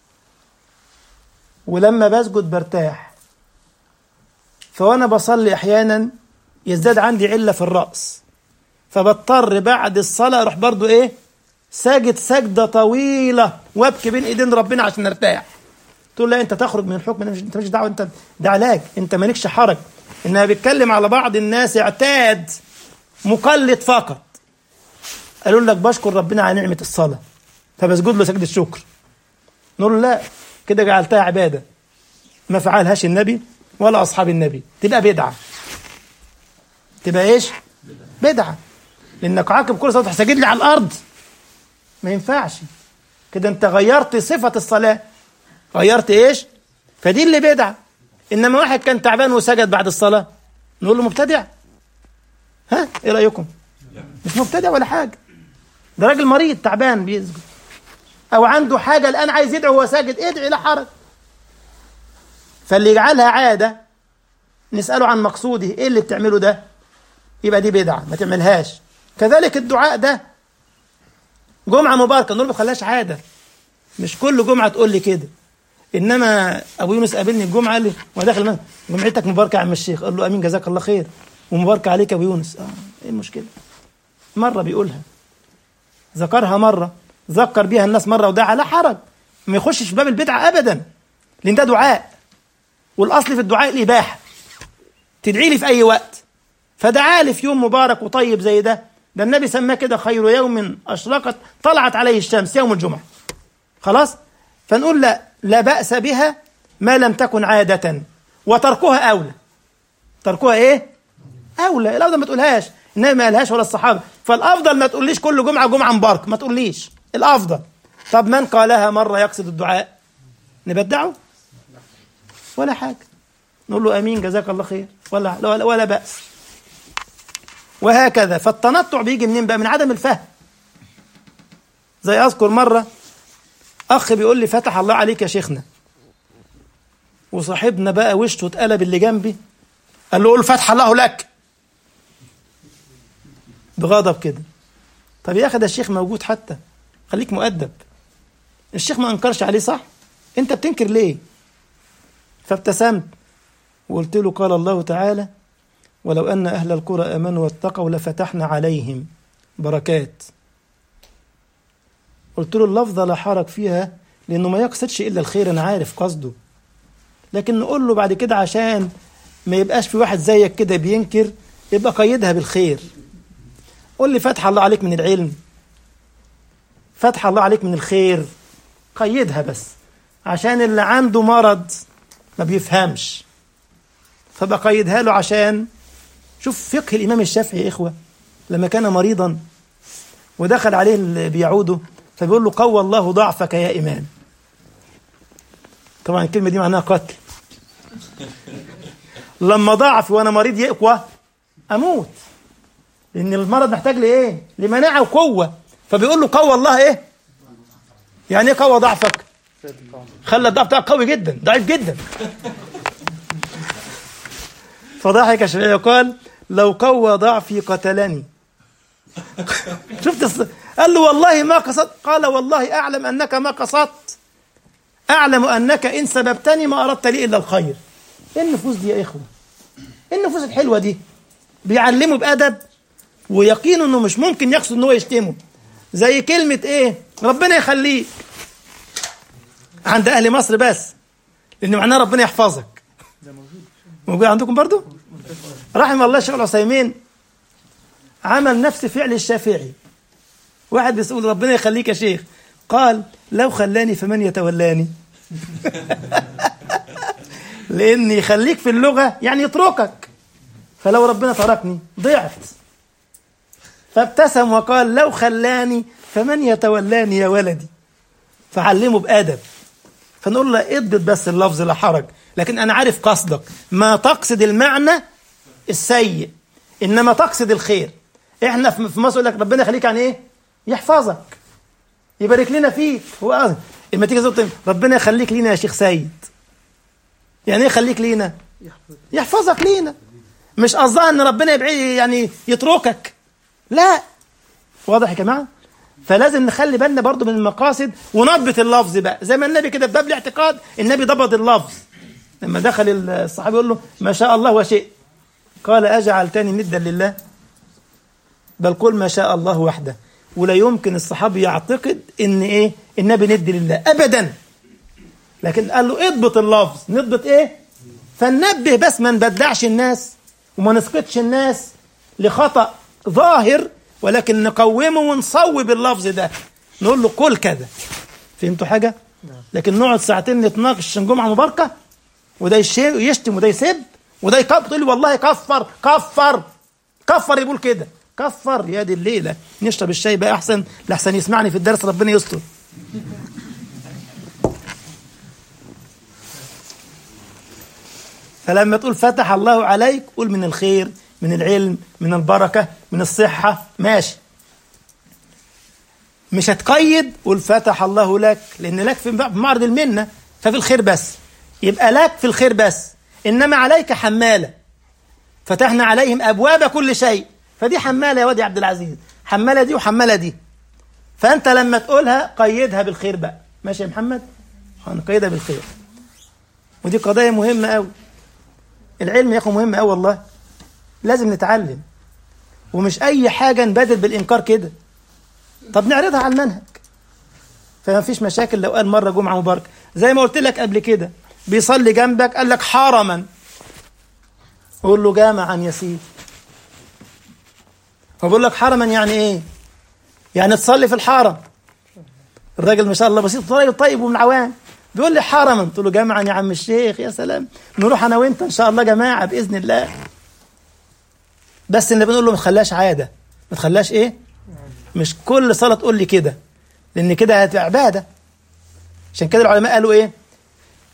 ولما بسجد برتاح، فوانا بصلي أحيانا يزداد عندي علة في الرأس، فبضطر بعد الصلاة أروح برضو إيه ساجد سجدة طويلة وابكي بين إيدين ربنا عشان ارتاح. تقول لا أنت تخرج من الحكم، أنت مش دعوة، أنت ده علاج، أنت مالكش حرج. إنها بيتكلم على بعض الناس اعتاد مقلد فقط، قالوا لك بشكر ربنا على نعمة الصلاة فبسجد له سجد الشكر. نقول له لا، كده جعلتها عبادة ما فعلهاش النبي ولا أصحاب النبي، تبقى بدعة. تبقى إيش؟ بدعة، لأنك عاقب كل صلاة سجد لي على الأرض، ما ينفعش كده، أنت غيرت صفة الصلاة، غيرت إيش؟ فدي اللي بدعة. إنما واحد كان تعبان وسجد بعد الصلاة نقول له مبتدع؟ ها إيه رأيكم؟ مش مبتدع ولا حاجة، ده راجل مريض تعبان بيسجد، أو عنده حاجة الآن عايز يدعو وهو ساجد، ادعي لا حرج. فاللي يجعلها عادة نسأله عن مقصوده، إيه اللي بتعمله ده؟ يبقى دي بدعة ما تعملهاش. كذلك الدعاء ده جمعة مباركة نقول له ما خلاش عادة، مش كل جمعة تقول لي كده. إنما أبو يونس قابلني الجمعة قال لي وداخل جمعتك مباركة يا عم الشيخ، قال له أمين جزاك الله خير ومباركة عليك يا أبو يونس. آه إيه المشكلة؟ مرة بيقولها، ذكرها مرة، ذكر بيها الناس مرة ودعا، لا حرج، ما يخشش في باب البدعة أبدا، لأن ده دعاء، والأصل في الدعاء الإباحة، تدعي لي في أي وقت. فدعا لي في يوم مبارك وطيب زي ده، ده النبي سماه كده خير يوم أشرقت طلعت عليه الشمس، يوم الجمعة. خلاص، فنقول لا لا بأس بها ما لم تكن عادة، وتركها أولى. تركها إيه؟ أولى. الأفضل ما تقولهاش، النبي ما قالهاش ولا الصحابة، فالأفضل ما تقوليش كل جمعة جمعة مبارك، ما تقوليش، الأفضل. طب من قالها مرة يقصد الدعاء نبدعه ولا حاجة؟ نقول له امين جزاك الله خير ولا ولا, ولا بأس. وهكذا. فالتنطع بيجي منين بقى؟ من عدم الفهم. زي اذكر مره اخ بيقول لي فتح الله عليك يا شيخنا، وصاحبنا بقى وشه اتقلب اللي جنبي، قال له قول فتح الله لك بغضب كده. طب يا اخي ده الشيخ موجود، حتى خليك مؤدب. الشيخ ما انكرش عليه صح، انت بتنكر ليه؟ فابتسمت وقلت له قال الله تعالى ولو ان اهل القرى امنوا واتقوا لفتحنا عليهم بركات. قلت له اللفظه لا حرج فيها، لانه ما يقصدش الا الخير، انا عارف قصده، لكن نقول له بعد كده عشان ما يبقاش في واحد زيك كده بينكر، يبقى قيدها بالخير. قول لي فتح الله عليك من العلم، فتح الله عليك من الخير، قيدها بس، عشان اللي عنده مرض ما بيفهمش، فبقى قيدها له. عشان شوف فقه الإمام الشافعي يا إخوة، لما كان مريضا ودخل عليه اللي بيعوده فبيقول له قوى الله ضعفك يا إمام. طبعا الكلمة دي معناها قتل. لما ضعف وأنا مريض يقوى أموت، لأن المرض محتاج لإيه؟ لمناعة وقوة. فبيقول له قوى الله إيه؟ يعني إيه قوى ضعفك؟ خلى الضعف بتاعك قوي جدا، ضعيف جدا. فضحك الشافعي وقال لو قوى ضعفي قتلني. شفت الص... قال له والله ما قصدت، قال والله أعلم أنك ما قصدت، أعلم أنك إن سببتني ما أردت لي إلا الخير. إيه النفوس دي يا إخوة؟ إيه النفوس الحلوة دي؟ بيعلموا بأدب ويقين إنه مش ممكن يقصد إنه يشتمه. زي كلمة إيه؟ ربنا يخليك عند أهل مصر بس، لأن معناه ربنا يحفظك. موجود عندكم برضو؟ رحم الله الشيخ العثيمين عمل نفس فعل الشافعي. واحد بيقول ربنا يخليك يا شيخ، قال لو خلاني فمن يتولاني. لأن يخليك في اللغة يعني يتركك، فلو ربنا تركني ضعت. فابتسم وقال لو خلاني فمن يتولاني يا ولدي. فعلمه بأدب. فنقول له اضبط بس اللفظ لا حرج، لكن أنا عارف قصدك، ما تقصد المعنى السيء إنما تقصد الخير. إحنا في مصر يقول لك ربنا يخليك يعني إيه؟ يحفظك، يبارك لنا فيك. هو قصد إما تيجي تقول ربنا يخليك لينا يا شيخ سيد، يعني إيه يخليك لينا؟ يحفظك لينا، مش قصدها إن ربنا يبعي يعني يتركك، لا. واضح يا جماعة؟ فلازم نخلي بالنا برضو من المقاصد ونضبط اللفظ بقى، زي ما النبي كده في باب الاعتقاد النبي ضبط اللفظ. لما دخل الصحابي يقول له ما شاء الله وشئت، قال أجعلتني ندا لله؟ بل قل ما شاء الله وحده. ولا يمكن الصحابي يعتقد ان ايه النبي ند لله ابدا، لكن قال له اضبط اللفظ. نضبط ايه؟ فننبه بس، ما نبدعش الناس وما نسقطش الناس لخطأ ظاهر، ولكن نقومه ونصوب اللفظ ده، نقول له قول كذا. فهمتوا حاجة؟ لكن نقعد ساعتين نتناقش عشان جمعة مباركة، وده يشتم وده يسب وده يكفر، تقول لي والله كفر كفر كفر، يقول كده كفر. يا دي الليلة، نشرب الشاي بقى أحسن لحسن يسمعني في الدرس، ربنا يستر. فلما تقول فتح الله عليك، قول من الخير، من العلم، من البركة، من الصحة، ماشي. مش هتقيد قول فتح الله لك، لأن لك في معرض المنة، ففي الخير بس، يبقى لك في الخير بس. إنما عليك حمالة، فتحنا عليهم أبواب كل شيء، فدي حمالة يا وادي عبد العزيز، حمالة دي وحمالة دي. فأنت لما تقولها قيدها بالخير بقى، ماشي يا محمد؟ هنقيدها بالخير. ودي قضايا مهمة أوي. العلم يا أخو مهم أوي والله، لازم نتعلم، ومش أي حاجة نبادر بالإنكار كده. طب نعرضها على المنهج، فما فيش مشاكل. لو قال مرة جمعة مباركة زي ما قلت لك قبل كده، بيصلي جنبك قال لك حرما، قول له جامعا يا سيدي. فبقول لك حرما يعني ايه؟ يعني تصلي في الحرم. الراجل ما شاء الله بسيط طيب طيب ومن عوام، بيقول لي حرما، قلت له جامعا يا عم الشيخ. يا سلام، نروح انا وانت ان شاء الله جماعه باذن الله. بس اللي بنقول له ما تخليهاش عاده، ما تخليهاش ايه؟ مش كل صلاه تقول لي كده، لان كده هتبقى عباده. عشان كده العلماء قالوا ايه؟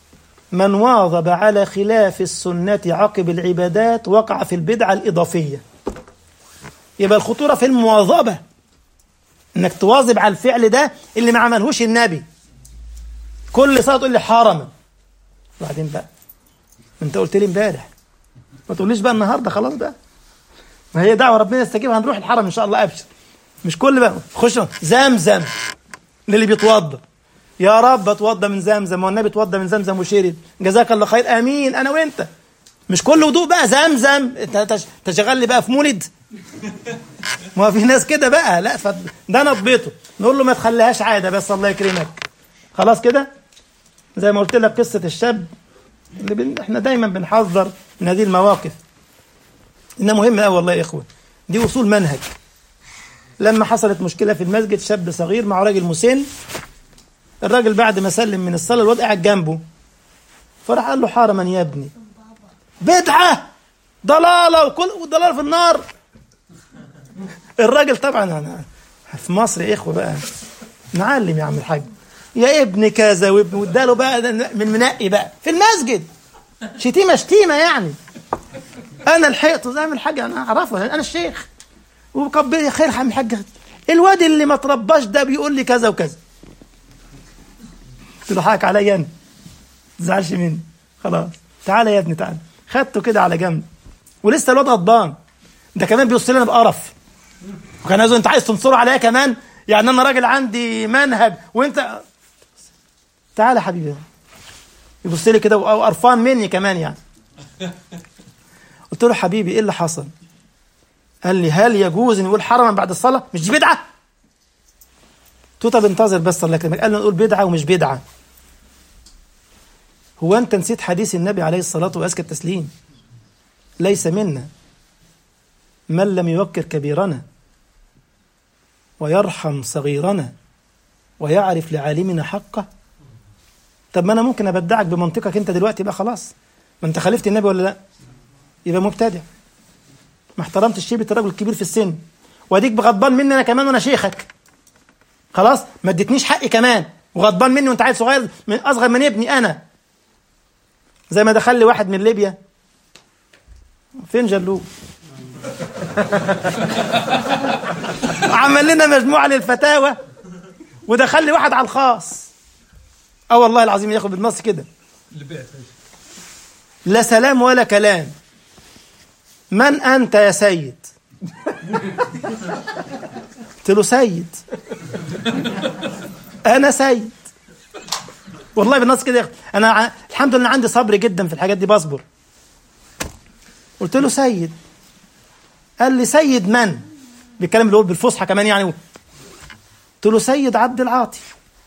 من واظب على خلاف السنة عقب العبادات وقع في البدعة الإضافية. يبقى الخطورة في المواظبة، انك تواظب على الفعل ده اللي ما عملهوش النبي. كل صلاة تقول لي حرما، وبعدين بقى انت قلت لي امبارح، ما تقوليش بقى النهارده خلاص بقى، ما هي دعوة ربنا يستجيبها، هنروح الحرم ان شاء الله ابشر. مش كل بقى خش زمزم للي بيتوضى، يا رب اتوضى من زمزم، والنبي اتوضى من زمزم وشرب، جزاك الله خير، امين، انا وانت. مش كل وضوء بقى زمزم، انت تشغل لي بقى في مولد. ما في ناس كده بقى، لا ده نضبطه، نقول له ما تخليهاش عاده بس الله يكرمك، خلاص كده. زي ما قلت لك قصه الشاب اللي بن... احنا دايما بنحذر من هذه المواقف، انها مهمه قوي والله يا اخوه، دي اصول منهج. لما حصلت مشكله في المسجد، شاب صغير مع راجل مسن، الراجل بعد ما سلم من الصلاه الواد قاعد جنبه، فراح قال له حرما يا ابني، بدعه، ضلاله، وكل ضلاله في النار. الراجل طبعا انا في مصر يا اخوه بقى نعلم يا عم الحاج، يا ابن كذا وابن، واداله بقى من منقي بقى في المسجد، شتيمه شتيمه يعني. انا لحقته زي ما الحاج، انا اعرفه، انا الشيخ، وقبل يا خير عم الحاج، الواد اللي ما ترباش ده بيقول لي كذا وكذا. قلت له حقك عليا انا، ما تزعلش مني، خلاص تعالى يا ابني تعالى. خدته كده على جنب، ولسه الواد غضبان، ده كمان بيبص لنا بقرف، وكان عايزه انت عايز تنصره عليا كمان، يعني انا راجل عندي منهج وانت تعالى يا حبيبي. يبص لي كده وقرفان مني كمان يعني. قلت له حبيبي ايه اللي حصل؟ قال لي هل يجوز ان نقول حرما بعد الصلاه؟ مش دي بدعه؟ قلت له طب انتظر بس الله يكرمك. قال لي نقول بدعه ومش بدعه. هو انت نسيت حديث النبي عليه الصلاه وازكى التسليم؟ ليس منا من لم يوقر كبيرنا ويرحم صغيرنا ويعرف لعالمنا حقه. طب ما انا ممكن ابدعك بمنطقك انت دلوقتي بقى، خلاص ما انت خالفت النبي ولا لا؟ يبقى مبتدع، ما احترمتش شيبه الرجل الكبير في السن، واديك بغضبان مني انا كمان وانا شيخك، خلاص ما اديتنيش حقي كمان، وغضبان مني وانت عيل صغير من اصغر من ابني انا. زي ما دخل لي واحد من ليبيا، فين جلوه؟ عمل لنا مجموعه للفتاوى، ودخل لي واحد على الخاص، اه والله العظيم ياخد بالنص كده، لا سلام ولا كلام، من انت يا سيد؟ قلت له سيد، انا سيد والله بالنص كده. انا ع... الحمد لله عندي صبر جدا في الحاجات دي، بصبر. قلت له سيد، قال لي سيد من؟ بيتكلم اللي هو بالفصحى كمان يعني. قلت له سيد عبد العاطي.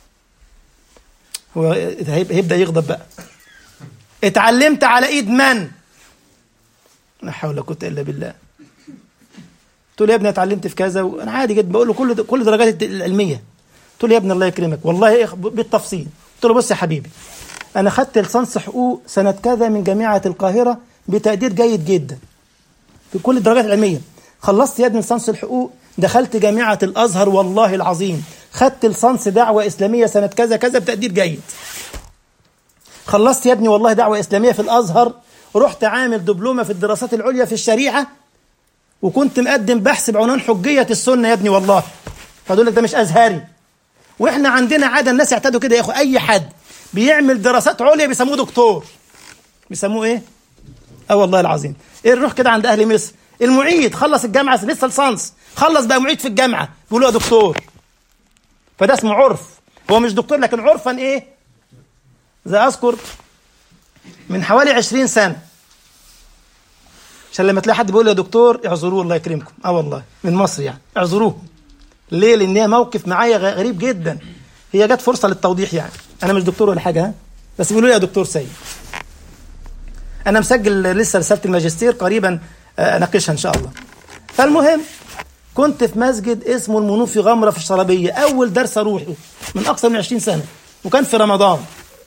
هو هيبدأ يغضب بقى، اتعلمت على ايد من؟ لا حول ولا قوة الا بالله. قلت له يا ابني اتعلمت في كذا، وانا عادي جدا بقول له كل كل درجات العلميه. قلت له يا ابني الله يكرمك والله بالتفصيل. قلت له بص يا حبيبي، انا خدت لسانس حقوق سنه كذا من جامعه القاهره بتقدير جيد جدا في كل الدرجات العلميه. خلصت يا ابني لسانس الحقوق، دخلت جامعه الازهر والله العظيم، خدت لسانس دعوه اسلاميه سنه كذا كذا بتقدير جيد. خلصت يا ابني والله دعوه اسلاميه في الازهر، رحت عامل دبلومه في الدراسات العليا في الشريعه، وكنت مقدم بحث بعنوان حجيه السنه يا ابني والله. فدول لك ده مش ازهري. واحنا عندنا عاده الناس يعتادوا كده يا اخو، اي حد بيعمل دراسات عليا بيسموه دكتور. بيسموه ايه؟ اه والله العظيم. ايه نروح كده عند اهل مصر، المعيد خلص الجامعه لسه لسانس، خلص بقى معيد في الجامعه، بيقولوا له دكتور. فده اسمه عرف، هو مش دكتور لكن عرفا ايه؟ زي اذكر من حوالي عشرين سنه، عشان لما تلاقي حد بيقول يا دكتور اعذروه الله يكرمكم، اه والله من مصر يعني، اعذروه. ليه؟ لان هي موقف معايا غريب جدا، هي جت فرصه للتوضيح يعني. انا مش دكتور ولا حاجه ها، بس بيقولوا لي يا دكتور سيد. انا مسجل لسه رساله الماجستير قريبا اناقشها ان شاء الله. فالمهم كنت في مسجد اسمه المنوفي غمره في الشرابيه، اول درس اروحه من اكثر من عشرين سنه، وكان في رمضان،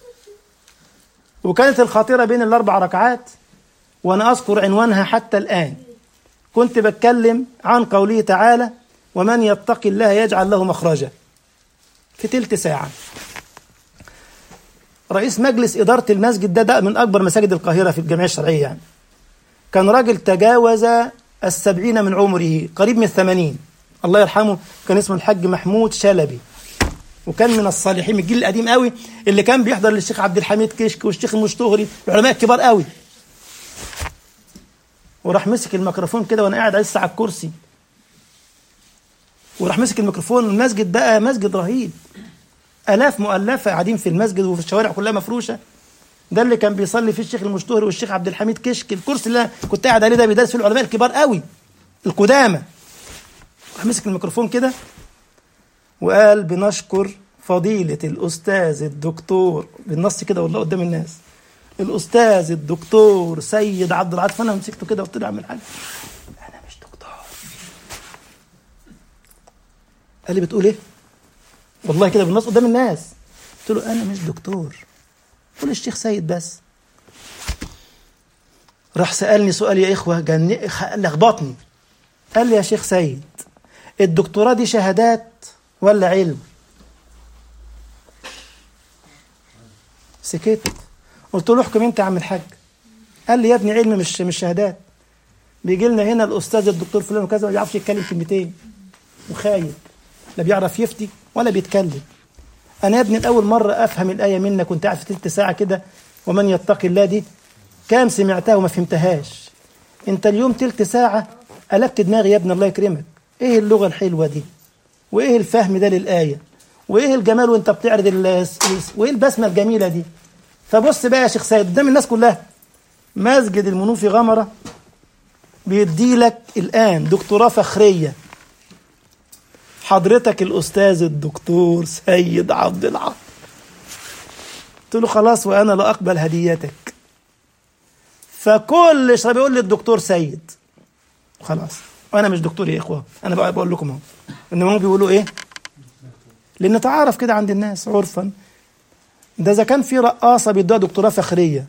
وكانت الخاطره بين الاربع ركعات، وانا اذكر عنوانها حتى الان. كنت بتكلم عن قوله تعالى ومن يتق الله يجعل له مخرجا، في تلت ساعه. رئيس مجلس إدارة المسجد ده, ده من أكبر مساجد القاهرة في الجمعية الشرعية يعني. كان راجل تجاوز السبعين من عمره، قريب من الثمانين، الله يرحمه. كان اسمه الحاج محمود شلبي، وكان من الصالحين من الجيل القديم قوي اللي كان بيحضر للشيخ عبد الحميد كشك والشيخ المشتهري، العلماء الكبار قوي. وراح مسك الميكروفون كده وانا قاعد لسه على الكرسي، وراح مسك الميكروفون. المسجد بقى مسجد رهيب، آلاف مؤلفة قاعدين في المسجد وفي الشوارع كلها مفروشة. ده اللي كان بيصلي فيه الشيخ المشتهري والشيخ عبد الحميد كشك. الكرسي اللي كنت قاعد عليه ده بيدرس فيه العلماء الكبار قوي القدامى. راح مسك الميكروفون كده وقال: بنشكر فضيلة الأستاذ الدكتور، بالنص كده والله قدام الناس، الأستاذ الدكتور سيد عبد العاطي. فأنا مسكته كده وقلت له: اعمل حاجة، أنا مش دكتور. قال لي: بتقول إيه؟ والله كده بالنص قدام الناس. قلت له: أنا مش دكتور، قول الشيخ سيد بس. راح سألني سؤال يا إخوة جن... لخبطني. قال لي: يا شيخ سيد، الدكتوراه دي شهادات ولا علم؟ سكت. قلت له: احكم انت يا عم الحاج. قال لي: يا ابني علم مش مش شهادات. بيجي لنا هنا الاستاذ الدكتور فلان وكذا ما بيعرفش يتكلم كلمتين وخايب، لا بيعرف يفتي ولا بيتكلم. انا يا ابني الاول مره افهم الايه منك كنت قاعد في تلت ساعه كده، ومن يتقي الله دي كام سمعتها وما فهمتهاش. انت اليوم تلت ساعه قلبت دماغي يا ابني، الله يكرمك. ايه اللغه الحلوه دي، وايه الفهم ده للايه، وايه الجمال وانت بتعرض ال... وايه البسمه الجميله دي. فبص بقى يا شيخ سيد قدام الناس كلها، مسجد المنوفي غمره بيدي لك الان دكتوراه فخريه، حضرتك الأستاذ الدكتور سيد عبد العاطي. قلت له: خلاص وأنا لا أقبل هديتك. فكل شباب يقول لي الدكتور سيد، خلاص. وأنا مش دكتور يا إخوة، أنا بقى بقول لكم أهو إن هم بيقولوا إيه، لأن تعرف كده عند الناس عرفا. ده إذا كان في رقاصة بيدوها دكتوراه فخرية.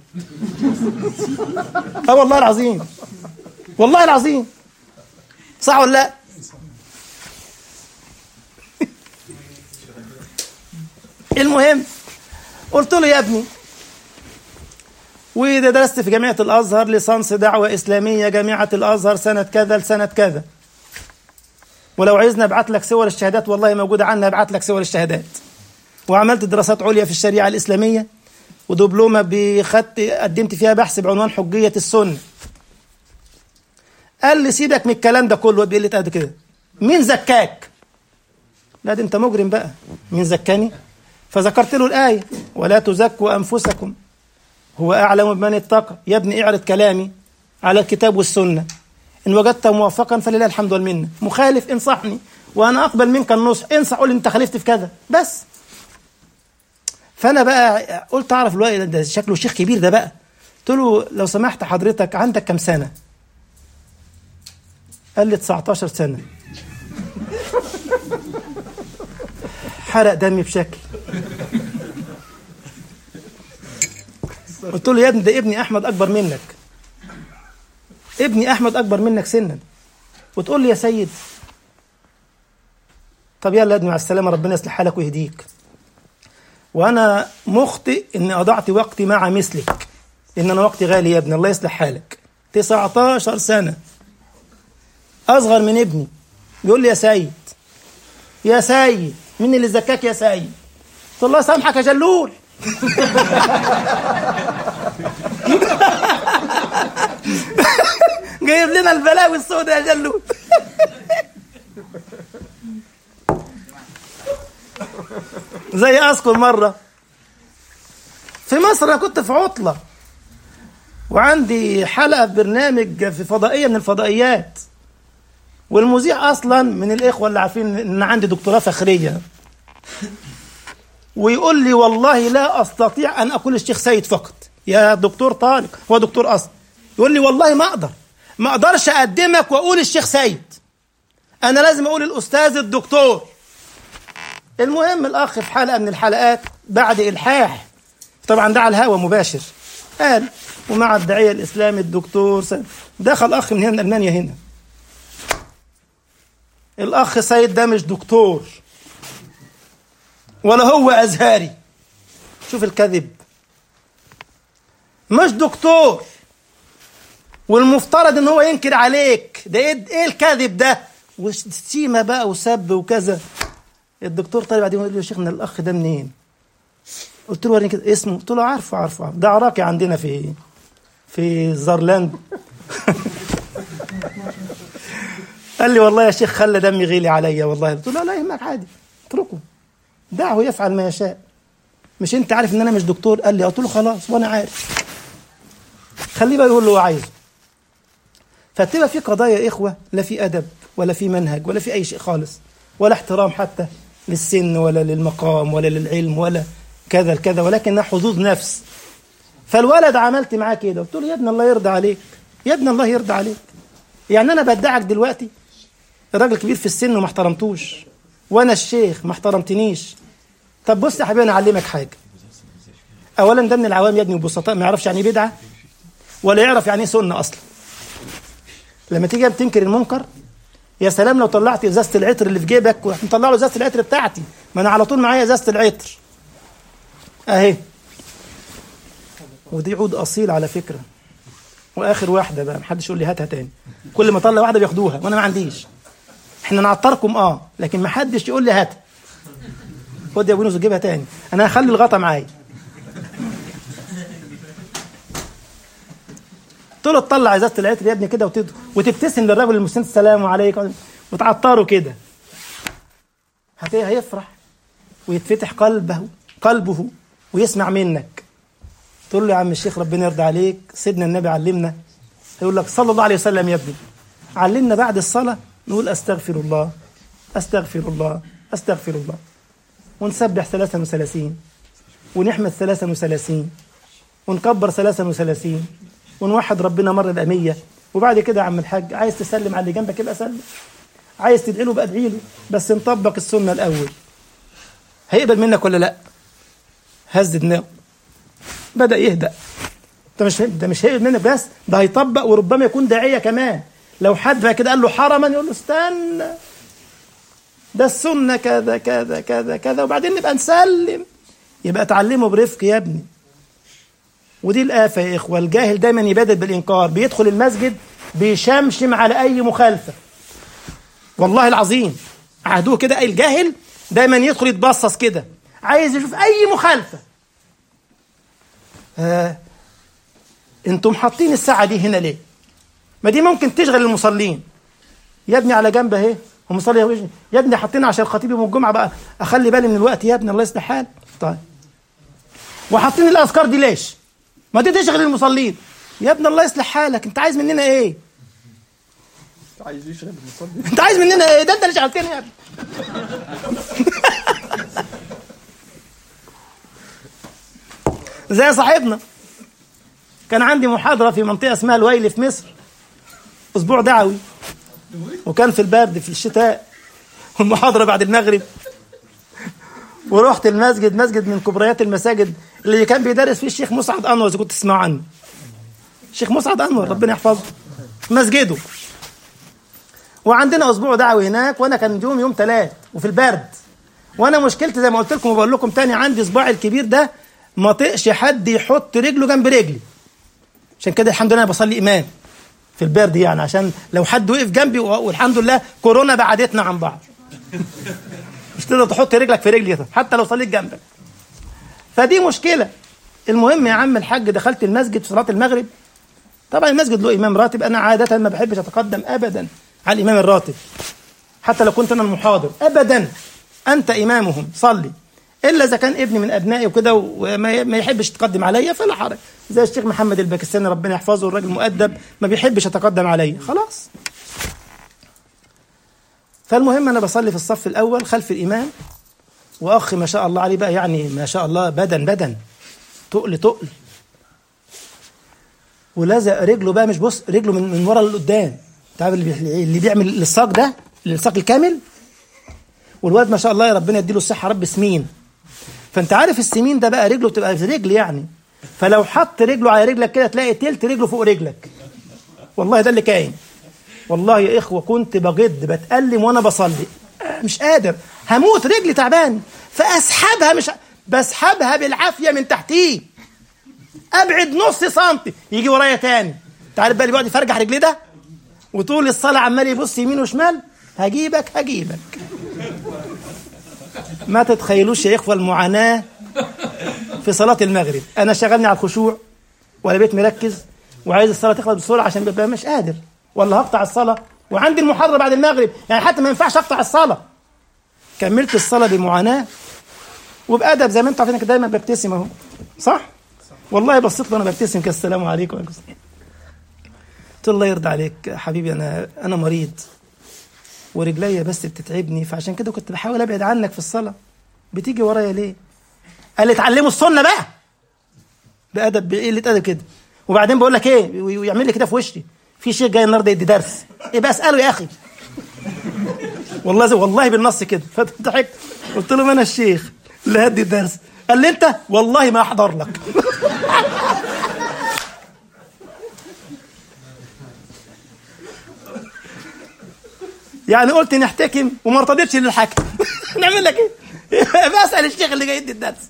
أه والله العظيم، والله العظيم، صح ولا لا؟ المهم قلت له: يا ابني، وده درست في جامعة الأزهر ليسانس دعوة إسلامية جامعة الأزهر سنة كذا لسنة كذا، ولو عايزنا ابعت لك صور الشهادات والله موجودة عنها، ابعت لك صور الشهادات. وعملت دراسات عليا في الشريعة الإسلامية ودبلومة بخدت قدمت فيها بحث بعنوان حجية السنة. قال لي: سيبك من الكلام ده كله. بيقول لي: قد كده مين زكاك؟ لا ده انت مجرم بقى، مين زكاني؟ فذكرت له الآية: ولا تزكوا أنفسكم هو أعلم بمن اتقى. يا ابني اعرض كلامي على الكتاب والسنة، إن وجدت موافقا فلله الحمد والمنة، مخالف انصحني وأنا أقبل منك النصح. انصح قول لي أنت خالفت في كذا بس. فأنا بقى قلت أعرف الوقت ده شكله شيخ كبير ده بقى. قلت له: لو سمحت حضرتك عندك كم سنة؟ قال لي: تسعتاشر سنة. حرق دمي بشكل. قلت له: يا ابني ده ابني أحمد أكبر منك، ابني أحمد أكبر منك سنا، وتقول لي يا سيد؟ طب يلا يا ابني مع السلامة، ربنا يصلح حالك ويهديك. وأنا مخطئ إني أضعت وقتي مع مثلك، إن أنا وقتي غالي يا ابني، الله يصلح حالك. تسعتاشر سنة، أصغر من ابني، بيقول لي يا سيد يا سيد. مين اللي زكاك يا سيد؟ قلت الله سامحك يا جلول. جايب لنا البلاوي السوداء يا جلول. زي أذكر مرة في مصر، أنا كنت في عطلة وعندي حلقة في برنامج في فضائية من الفضائيات، والمذيع أصلا من الإخوة اللي عارفين إن عندي دكتوراه فخرية، ويقول لي: والله لا أستطيع أن أقول الشيخ سيد فقط يا دكتور طارق، هو دكتور أصلا. يقول لي: والله ما أقدر ما أقدرش أقدمك وأقول الشيخ سيد، أنا لازم أقول الأستاذ الدكتور. المهم الأخ في حلقة من الحلقات بعد إلحاح، طبعا ده على الهواء مباشر، قال: ومع الداعية الإسلامي الدكتور سيد. دخل أخ من هنا من ألمانيا هنا، الأخ سيد ده مش دكتور ولا هو أزهري. شوف الكذب، مش دكتور، والمفترض ان هو ينكر عليك. ده ايه, إيه الكذب ده؟ وشتيمه بقى وسب وكذا. الدكتور طالع بعدين يقول لي يا شيخنا الاخ ده منين؟ قلت له وريني كده اسمه. قلت له عارفه عارفه عارفه. ده عراقي عندنا في في زرلاند. قال لي والله يا شيخ خلى دمي غيلي عليا والله. قلت له لا يهمك عادي، اتركه دعه يفعل ما يشاء. مش انت عارف ان انا مش دكتور؟ قال لي. قلت له خلاص وانا عارف، خليه بقى يقول له هو عايزه. فتبقى في قضايا إخوة لا في أدب ولا في منهج ولا في أي شيء خالص، ولا احترام حتى للسن ولا للمقام ولا للعلم ولا كذا الكذا، ولكنها حظوظ نفس. فالولد عملت معاه كده، قلت له يا ابن الله يرضى عليك، يا ابن الله يرضى عليك. يعني أنا بدعك دلوقتي الراجل كبير في السن وما احترمتوش، وأنا الشيخ ما احترمتنيش. طب بص يا حبيبي أنا أعلمك حاجة. أولا ده من العوام يا ابني وبسطاء، ما يعرفش يعني ايه بدعة ولا يعرف يعني ايه سنة أصلا. لما تيجي بتنكر المنكر، يا سلام لو طلعت ازازه العطر اللي في جيبك ورحت مطلع له ازازه العطر بتاعتي، ما انا على طول معايا ازازه العطر اهي، ودي عود اصيل على فكره، واخر واحده بقى محدش يقول لي هاتها تاني. كل ما اطلع واحده بياخدوها وانا ما عنديش. احنا نعطركم اه، لكن ما حدش يقول لي هاتها. خد يا بونس وجيبها تاني، انا هخلي الغطا معايا. قلت له تطلع ازازه العطر يا ابني كده وتبتسم للرجل المسلم السلام عليكم وتعطره كده، هيفرح ويتفتح قلبه قلبه ويسمع منك. تقول له يا عم الشيخ ربنا يرضى عليك، سيدنا النبي علمنا، يقول لك صلى الله عليه وسلم يا ابني علمنا بعد الصلاه نقول استغفر الله استغفر الله استغفر الله، ونسبح ثلاثا وثلاثين، ونحمد ثلاثا وثلاثين، ونكبر ثلاثا وثلاثين، ونوحد ربنا مرة بأمية. وبعد كده يا عم الحاج عايز تسلم على اللي جنبك يبقى سلم، عايز تدعي له بقى ادعي له، بس نطبق السنة الأول. هيقبل منك ولا لا؟ هز دماغه، بدأ يهدأ. ده مش ده مش هيقبل منك بس، ده هيطبق وربما يكون داعية كمان. لو حد بقى كده قال له حرما يقول له استنى ده السنة كذا كذا كذا كذا، وبعدين نبقى نسلم. يبقى تعلمه برفق يا ابني. ودي الآفة يا إخوة، الجاهل دايما يبادر بالإنكار، بيدخل المسجد بيشمشم على أي مخالفة. والله العظيم عهدوه كده، أي الجاهل دايما يدخل يتبصص كده عايز يشوف أي مخالفة. آه. انتم حاطين الساعة دي هنا ليه؟ ما دي ممكن تشغل المصلين يا ابني على جنب اهي، هم مصلي يا ابني حاطينها عشان الخطيب يوم الجمعة بقى أخلي بالي من الوقت يا ابني الله يصلح حالك. طيب وحاطين الأذكار دي ليش؟ ما دي تشغل المصلين يا ابن الله يصلح حالك. انت عايز مننا ايه؟ انت عايز يشغل المصلين؟ انت عايز مننا ايه؟ ده انت اللي شغلتني يا ابني. زي صاحبنا كان عندي محاضرة في منطقة اسمها الويل في مصر، اسبوع دعوي، وكان في البرد في الشتاء، والمحاضرة بعد المغرب، ورحت المسجد، مسجد من كبريات المساجد اللي كان بيدرس فيه الشيخ مسعد أنور، إذا كنت تسمعوا عنه. الشيخ مسعد أنور ربنا يحفظه، مسجده. وعندنا أسبوع دعوي هناك، وأنا كان يوم يوم ثلاث وفي البرد، وأنا مشكلتي زي ما قلت لكم وبقول لكم تاني، عندي صباعي الكبير ده ما طقش حد يحط رجله جنب رجلي، عشان كده الحمد لله أنا بصلي إمام في البرد، يعني عشان لو حد وقف جنبي، والحمد لله كورونا بعدتنا عن بعض. مش تقدر تحط رجلك في رجلي حتى لو صليت جنبك، فدي مشكلة. المهم يا عم الحاج دخلت المسجد في صلاة المغرب، طبعا المسجد له إمام راتب، أنا عادة ما بحبش أتقدم أبدا على الإمام الراتب حتى لو كنت أنا المحاضر، أبدا أنت إمامهم صلي، إلا إذا كان ابني من أبنائي وكده وما يحبش يتقدم عليا فلا حرج، زي الشيخ محمد الباكستاني ربنا يحفظه، الراجل مؤدب ما بيحبش يتقدم عليا خلاص. فالمهم أنا بصلي في الصف الأول خلف الإمام، وأخي ما شاء الله عليه بقى، يعني ما شاء الله بدن بدن تقل تقل، ولازق رجله بقى، مش بص رجله من من ورا لقدام، تعرف اللي اللي بيعمل الساق ده الساق الكامل، والواد ما شاء الله يا ربنا يديله الصحة رب سمين، فأنت عارف السمين ده بقى رجله بتبقى في رجل يعني، فلو حط رجله على رجلك كده تلاقي تلت رجله فوق رجلك، والله ده اللي كاين. والله يا إخوة كنت بجد بتألم وأنا بصلي، مش قادر هموت رجلي تعبان، فأسحبها، مش بسحبها بالعافية من تحتيه، ابعد نص سنتي يجي ورايا تاني. تعال بقى اللي بيقعد يفرجح رجليه ده وطول الصلاه عمال يبص يمين وشمال، هجيبك هجيبك. ما تتخيلوش يا اخوه المعاناه في صلاه المغرب. انا شغلني على الخشوع ولا بيت مركز وعايز الصلاه تخلص بسرعه عشان ببقى مش قادر، ولا هقطع الصلاه وعندي المحاضره بعد المغرب، يعني حتى ما ينفعش اقطع الصلاه. كملت الصلاه بمعاناه وبأدب زي ما انتوا عارفين كده، دايما ببتسم اهو، صح؟ والله بصيت له انا ببتسم كده، السلام عليكم. قلت له الله يرضى عليك حبيبي، انا انا مريض ورجليا بس بتتعبني، فعشان كده كنت بحاول ابعد عنك في الصلاه، بتيجي ورايا ليه؟ قال لي اتعلموا السنه بقى بأدب، بقله ادب كده. وبعدين بقول لك ايه، ويعمل لي كده في وشي، في شيخ جاي النهارده يدي درس، ايه بقى اساله يا اخي. والله زي والله بالنص كده. فضحكت قلت له ما انا الشيخ اللي هدي الدرس. قال لي انت والله ما احضر لك. يعني قلت نحتكم وما ارتضيتش للحكم. نعمل لك ايه؟ بسأل الشيخ اللي جاي يدي الدرس.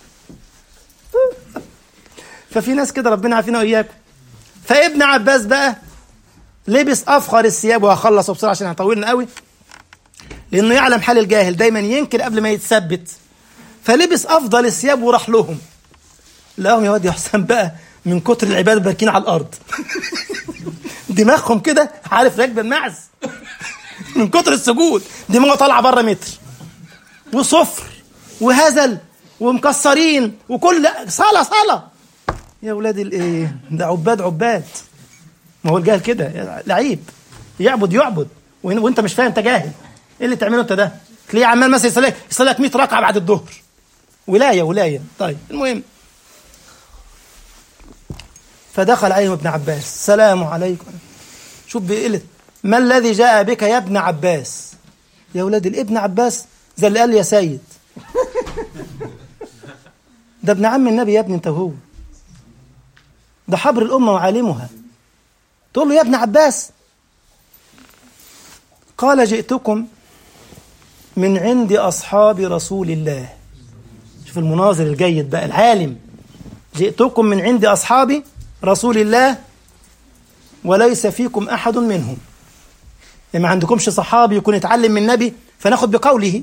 ففي ناس كده ربنا عافينا واياكم. فابن عباس بقى لبس افخر الثياب، وهخلص بسرعه عشان هطولنا قوي، لانه يعلم حال الجاهل دايما ينكر قبل ما يتثبت. فلبس افضل الثياب وراح لهم، لقاهم يا واد يا حسام بقى من كتر العباده باركين على الارض. دماغهم كده عارف راكبه المعز من كتر السجود، دماغه طالعه بره متر، وصفر وهزل ومكسرين، وكل صلاه صلاه. يا ولاد الايه ده، عباد عباد. ما هو الجاهل كده لعيب، يعبد يعبد وانت مش فاهم، انت جاهل. ايه اللي تعمله انت ده؟ تلاقيه عمال مثلا يصلي يصلي لك مية ركعه بعد الظهر، ولايه ولايه. طيب المهم، فدخل عليهم ابن عباس، السلام عليكم. شوف بقلة، ما الذي جاء بك يا ابن عباس؟ يا ولاد الابن عباس زي اللي قال لي يا سيد. ده ابن عم النبي يا ابني انت وهو، ده حبر الامه وعالمها، تقول له يا ابن عباس؟ قال جئتكم من عند أصحاب رسول الله. شوف المناظر الجيد بقى، العالم. جئتكم من عند أصحاب رسول الله وليس فيكم أحد منهم. ما عندكمش صحابي يكون يتعلم من النبي فناخد بقوله.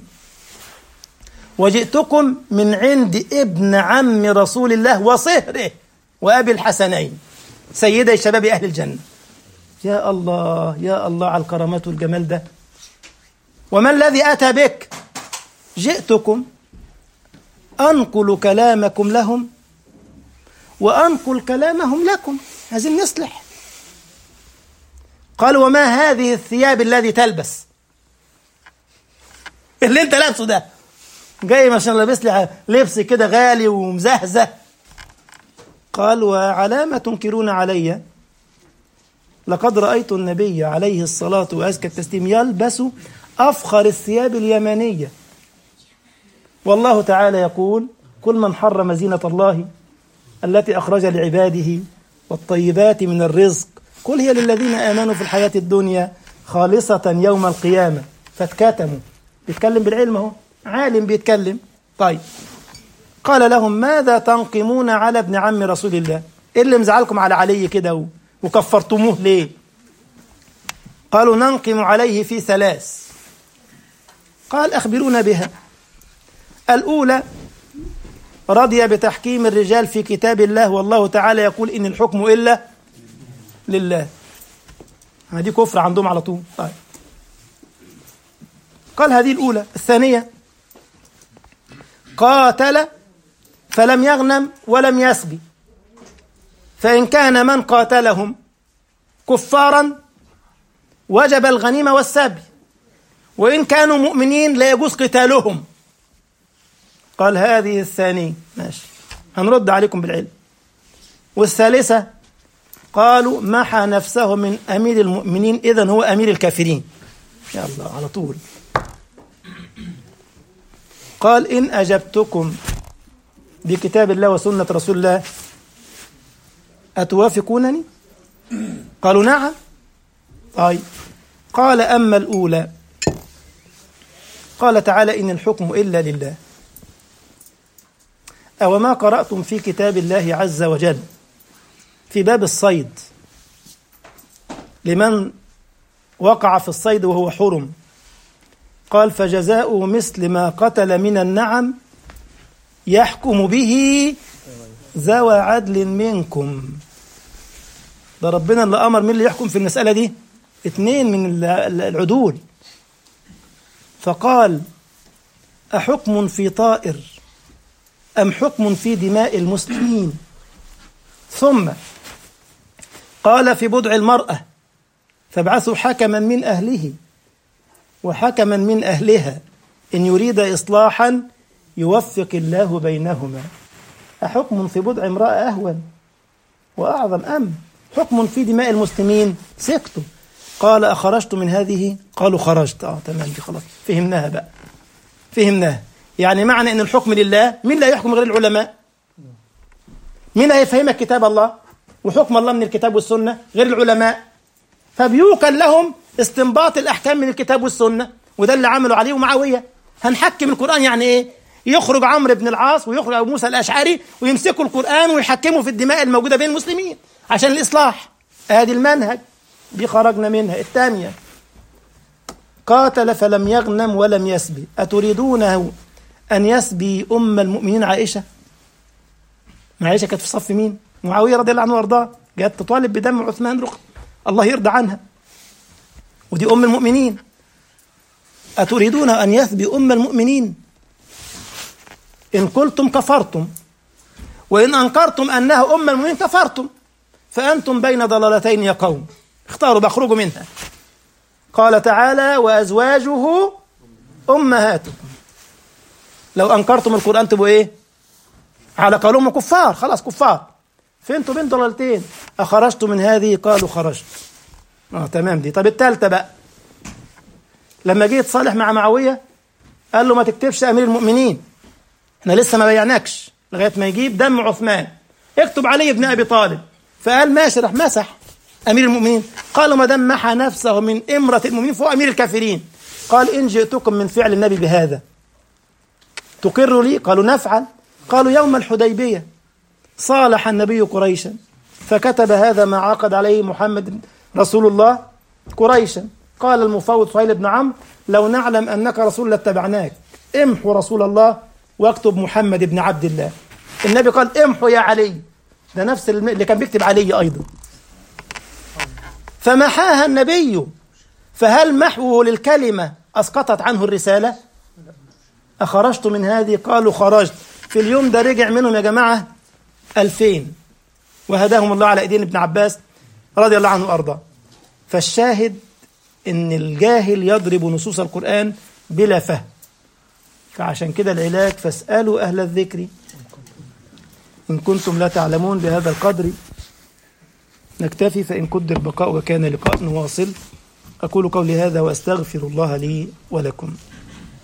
وجئتكم من عند ابن عم رسول الله وصهره وأبي الحسنين سيدي شباب أهل الجنة. يا الله يا الله على الكرامات والجمال ده. وما الذي أتى بك؟ جئتكم أنقل كلامكم لهم وأنقل كلامهم لكم، عايزين نصلح. قال وما هذه الثياب الذي تلبس؟ اللي انت لابسه ده جاي ما شاء الله لابس لي لبس كده غالي ومزهزه. قال وعلام تنكرون علي؟ لقد رأيت النبي عليه الصلاة وأزكى التسليم يلبس أفخر الثياب اليمانية، والله تعالى يقول كل من حرم زينة الله التي أخرج لعباده والطيبات من الرزق كل هي للذين آمنوا في الحياة الدنيا خالصة يوم القيامة. فاتكتموا. بيتكلم بالعلم اهو، عالم بيتكلم. طيب قال لهم ماذا تنقمون على ابن عم رسول الله؟ ايه اللي مزعلكم على علي كده وكفرتموه ليه؟ قالوا ننقم عليه في ثلاث. قال أخبرونا بها. الأولى رضي بتحكيم الرجال في كتاب الله، والله تعالى يقول إن الحكم إلا لله. هذه كفر عندهم على طول. طيب قال هذه الأولى. الثانية قاتل فلم يغنم ولم يسبي، فإن كان من قاتلهم كفارا وجب الغنيمة والسبي، وإن كانوا مؤمنين لا يجوز قتالهم. قال هذه الثانية ماشي، هنرد عليكم بالعلم. والثالثة قالوا محى نفسه من أمير المؤمنين إذن هو أمير الكافرين. يا الله على طول. قال إن أجبتكم بكتاب الله وسنة رسول الله أتوافقونني؟ قالوا نعم. طيب قال أما الأولى قال تعالى إن الحكم إلا لله. أو ما قرأتم في كتاب الله عز وجل في باب الصيد لمن وقع في الصيد وهو حرم، قال فجزاؤه مثل ما قتل من النعم يحكم به ذوى عدل منكم. ده ربنا اللي أمر مين اللي يحكم في المسألة دي؟ اثنين من العدول. فقال أحكم في طائر أم حكم في دماء المسلمين؟ ثم قال في بدع المرأة فابعثوا حكما من أهله وحكما من أهلها إن يريد إصلاحا يوفق الله بينهما. أحكم في بدع امرأة أهون وأعظم أم حكم في دماء المسلمين؟ سكتوا. قال أخرجت من هذه؟ قالوا خرجت. آه تمام، دي خلاص فهمناها بقى، فهمناها. يعني معنى أن الحكم لله، مين لا يحكم غير العلماء؟ مين هيفهمك كتاب الله وحكم الله من الكتاب والسنة غير العلماء؟ فبيوكل لهم استنباط الأحكام من الكتاب والسنة، وده اللي عملوا عليه معاوية. هنحكم القرآن يعني إيه؟ يخرج عمرو بن العاص ويخرج أبو موسى الأشعري ويمسكوا القرآن ويحكموا في الدماء الموجودة بين المسلمين عشان الإصلاح. هذه المنهج دي خرجنا منها. الثانية قاتل فلم يغنم ولم يسبي، أتريدونه أن يسبي أم المؤمنين عائشة؟ عائشة كانت في صف مين؟ معاوية رضي الله عنه وارضاه، جاءت تطالب بدم عثمان رخ الله يرضى عنها، ودي أم المؤمنين. أتريدون أن يسبي أم المؤمنين؟ إن قلتم كفرتم، وإن أنكرتم أنها أم المؤمنين كفرتم، فأنتم بين ضلالتين يا قوم، اختاروا بخرجوا منها. قال تعالى وأزواجه أمهاتكم. لو أنكرتم القرآن تبقوا إيه؟ على قولهم كفار، خلاص كفار. فانتوا بين ضلالتين. أخرجت من هذه؟ قالوا خرجت. آه تمام دي. طب الثالثة بقى، لما جه يتصالح مع معاوية قال له ما تكتبش أمير المؤمنين، احنا لسه ما بيعناكش لغاية ما يجيب دم عثمان، اكتب علي ابن أبي طالب. فقال ماشي، راح مسح أمير المؤمنين. قالوا ما دام محى نفسه من إمرة المؤمنين فهو أمير الكافرين. قال إن جئتكم من فعل النبي بهذا تقر لي؟ قالوا نفعل. قالوا يوم الحديبية صالح النبي قريشا فكتب هذا ما عقد عليه محمد رسول الله قريشا. قال المفوض سهيل بن عمرو لو نعلم أنك رسول لاتبعناك، امحو رسول الله واكتب محمد بن عبد الله. النبي قال امحو يا علي، ده نفس اللي كان بيكتب علي أيضا، فمحاها النبي. فهل محوه للكلمة أسقطت عنه الرسالة؟ أخرجت من هذه؟ قالوا خرجت. في اليوم ده رجع منهم يا جماعة ألفين وهداهم الله على أيدين ابن عباس رضي الله عنه وأرضاه. فالشاهد إن الجاهل يضرب نصوص القرآن بلا فهم. فعشان كده العلاج فاسألوا أهل الذكر إن كنتم لا تعلمون. بهذا القدر نكتفي، فإن قدر بقاء وكان لقاء نواصل. أقول قولي هذا وأستغفر الله لي ولكم.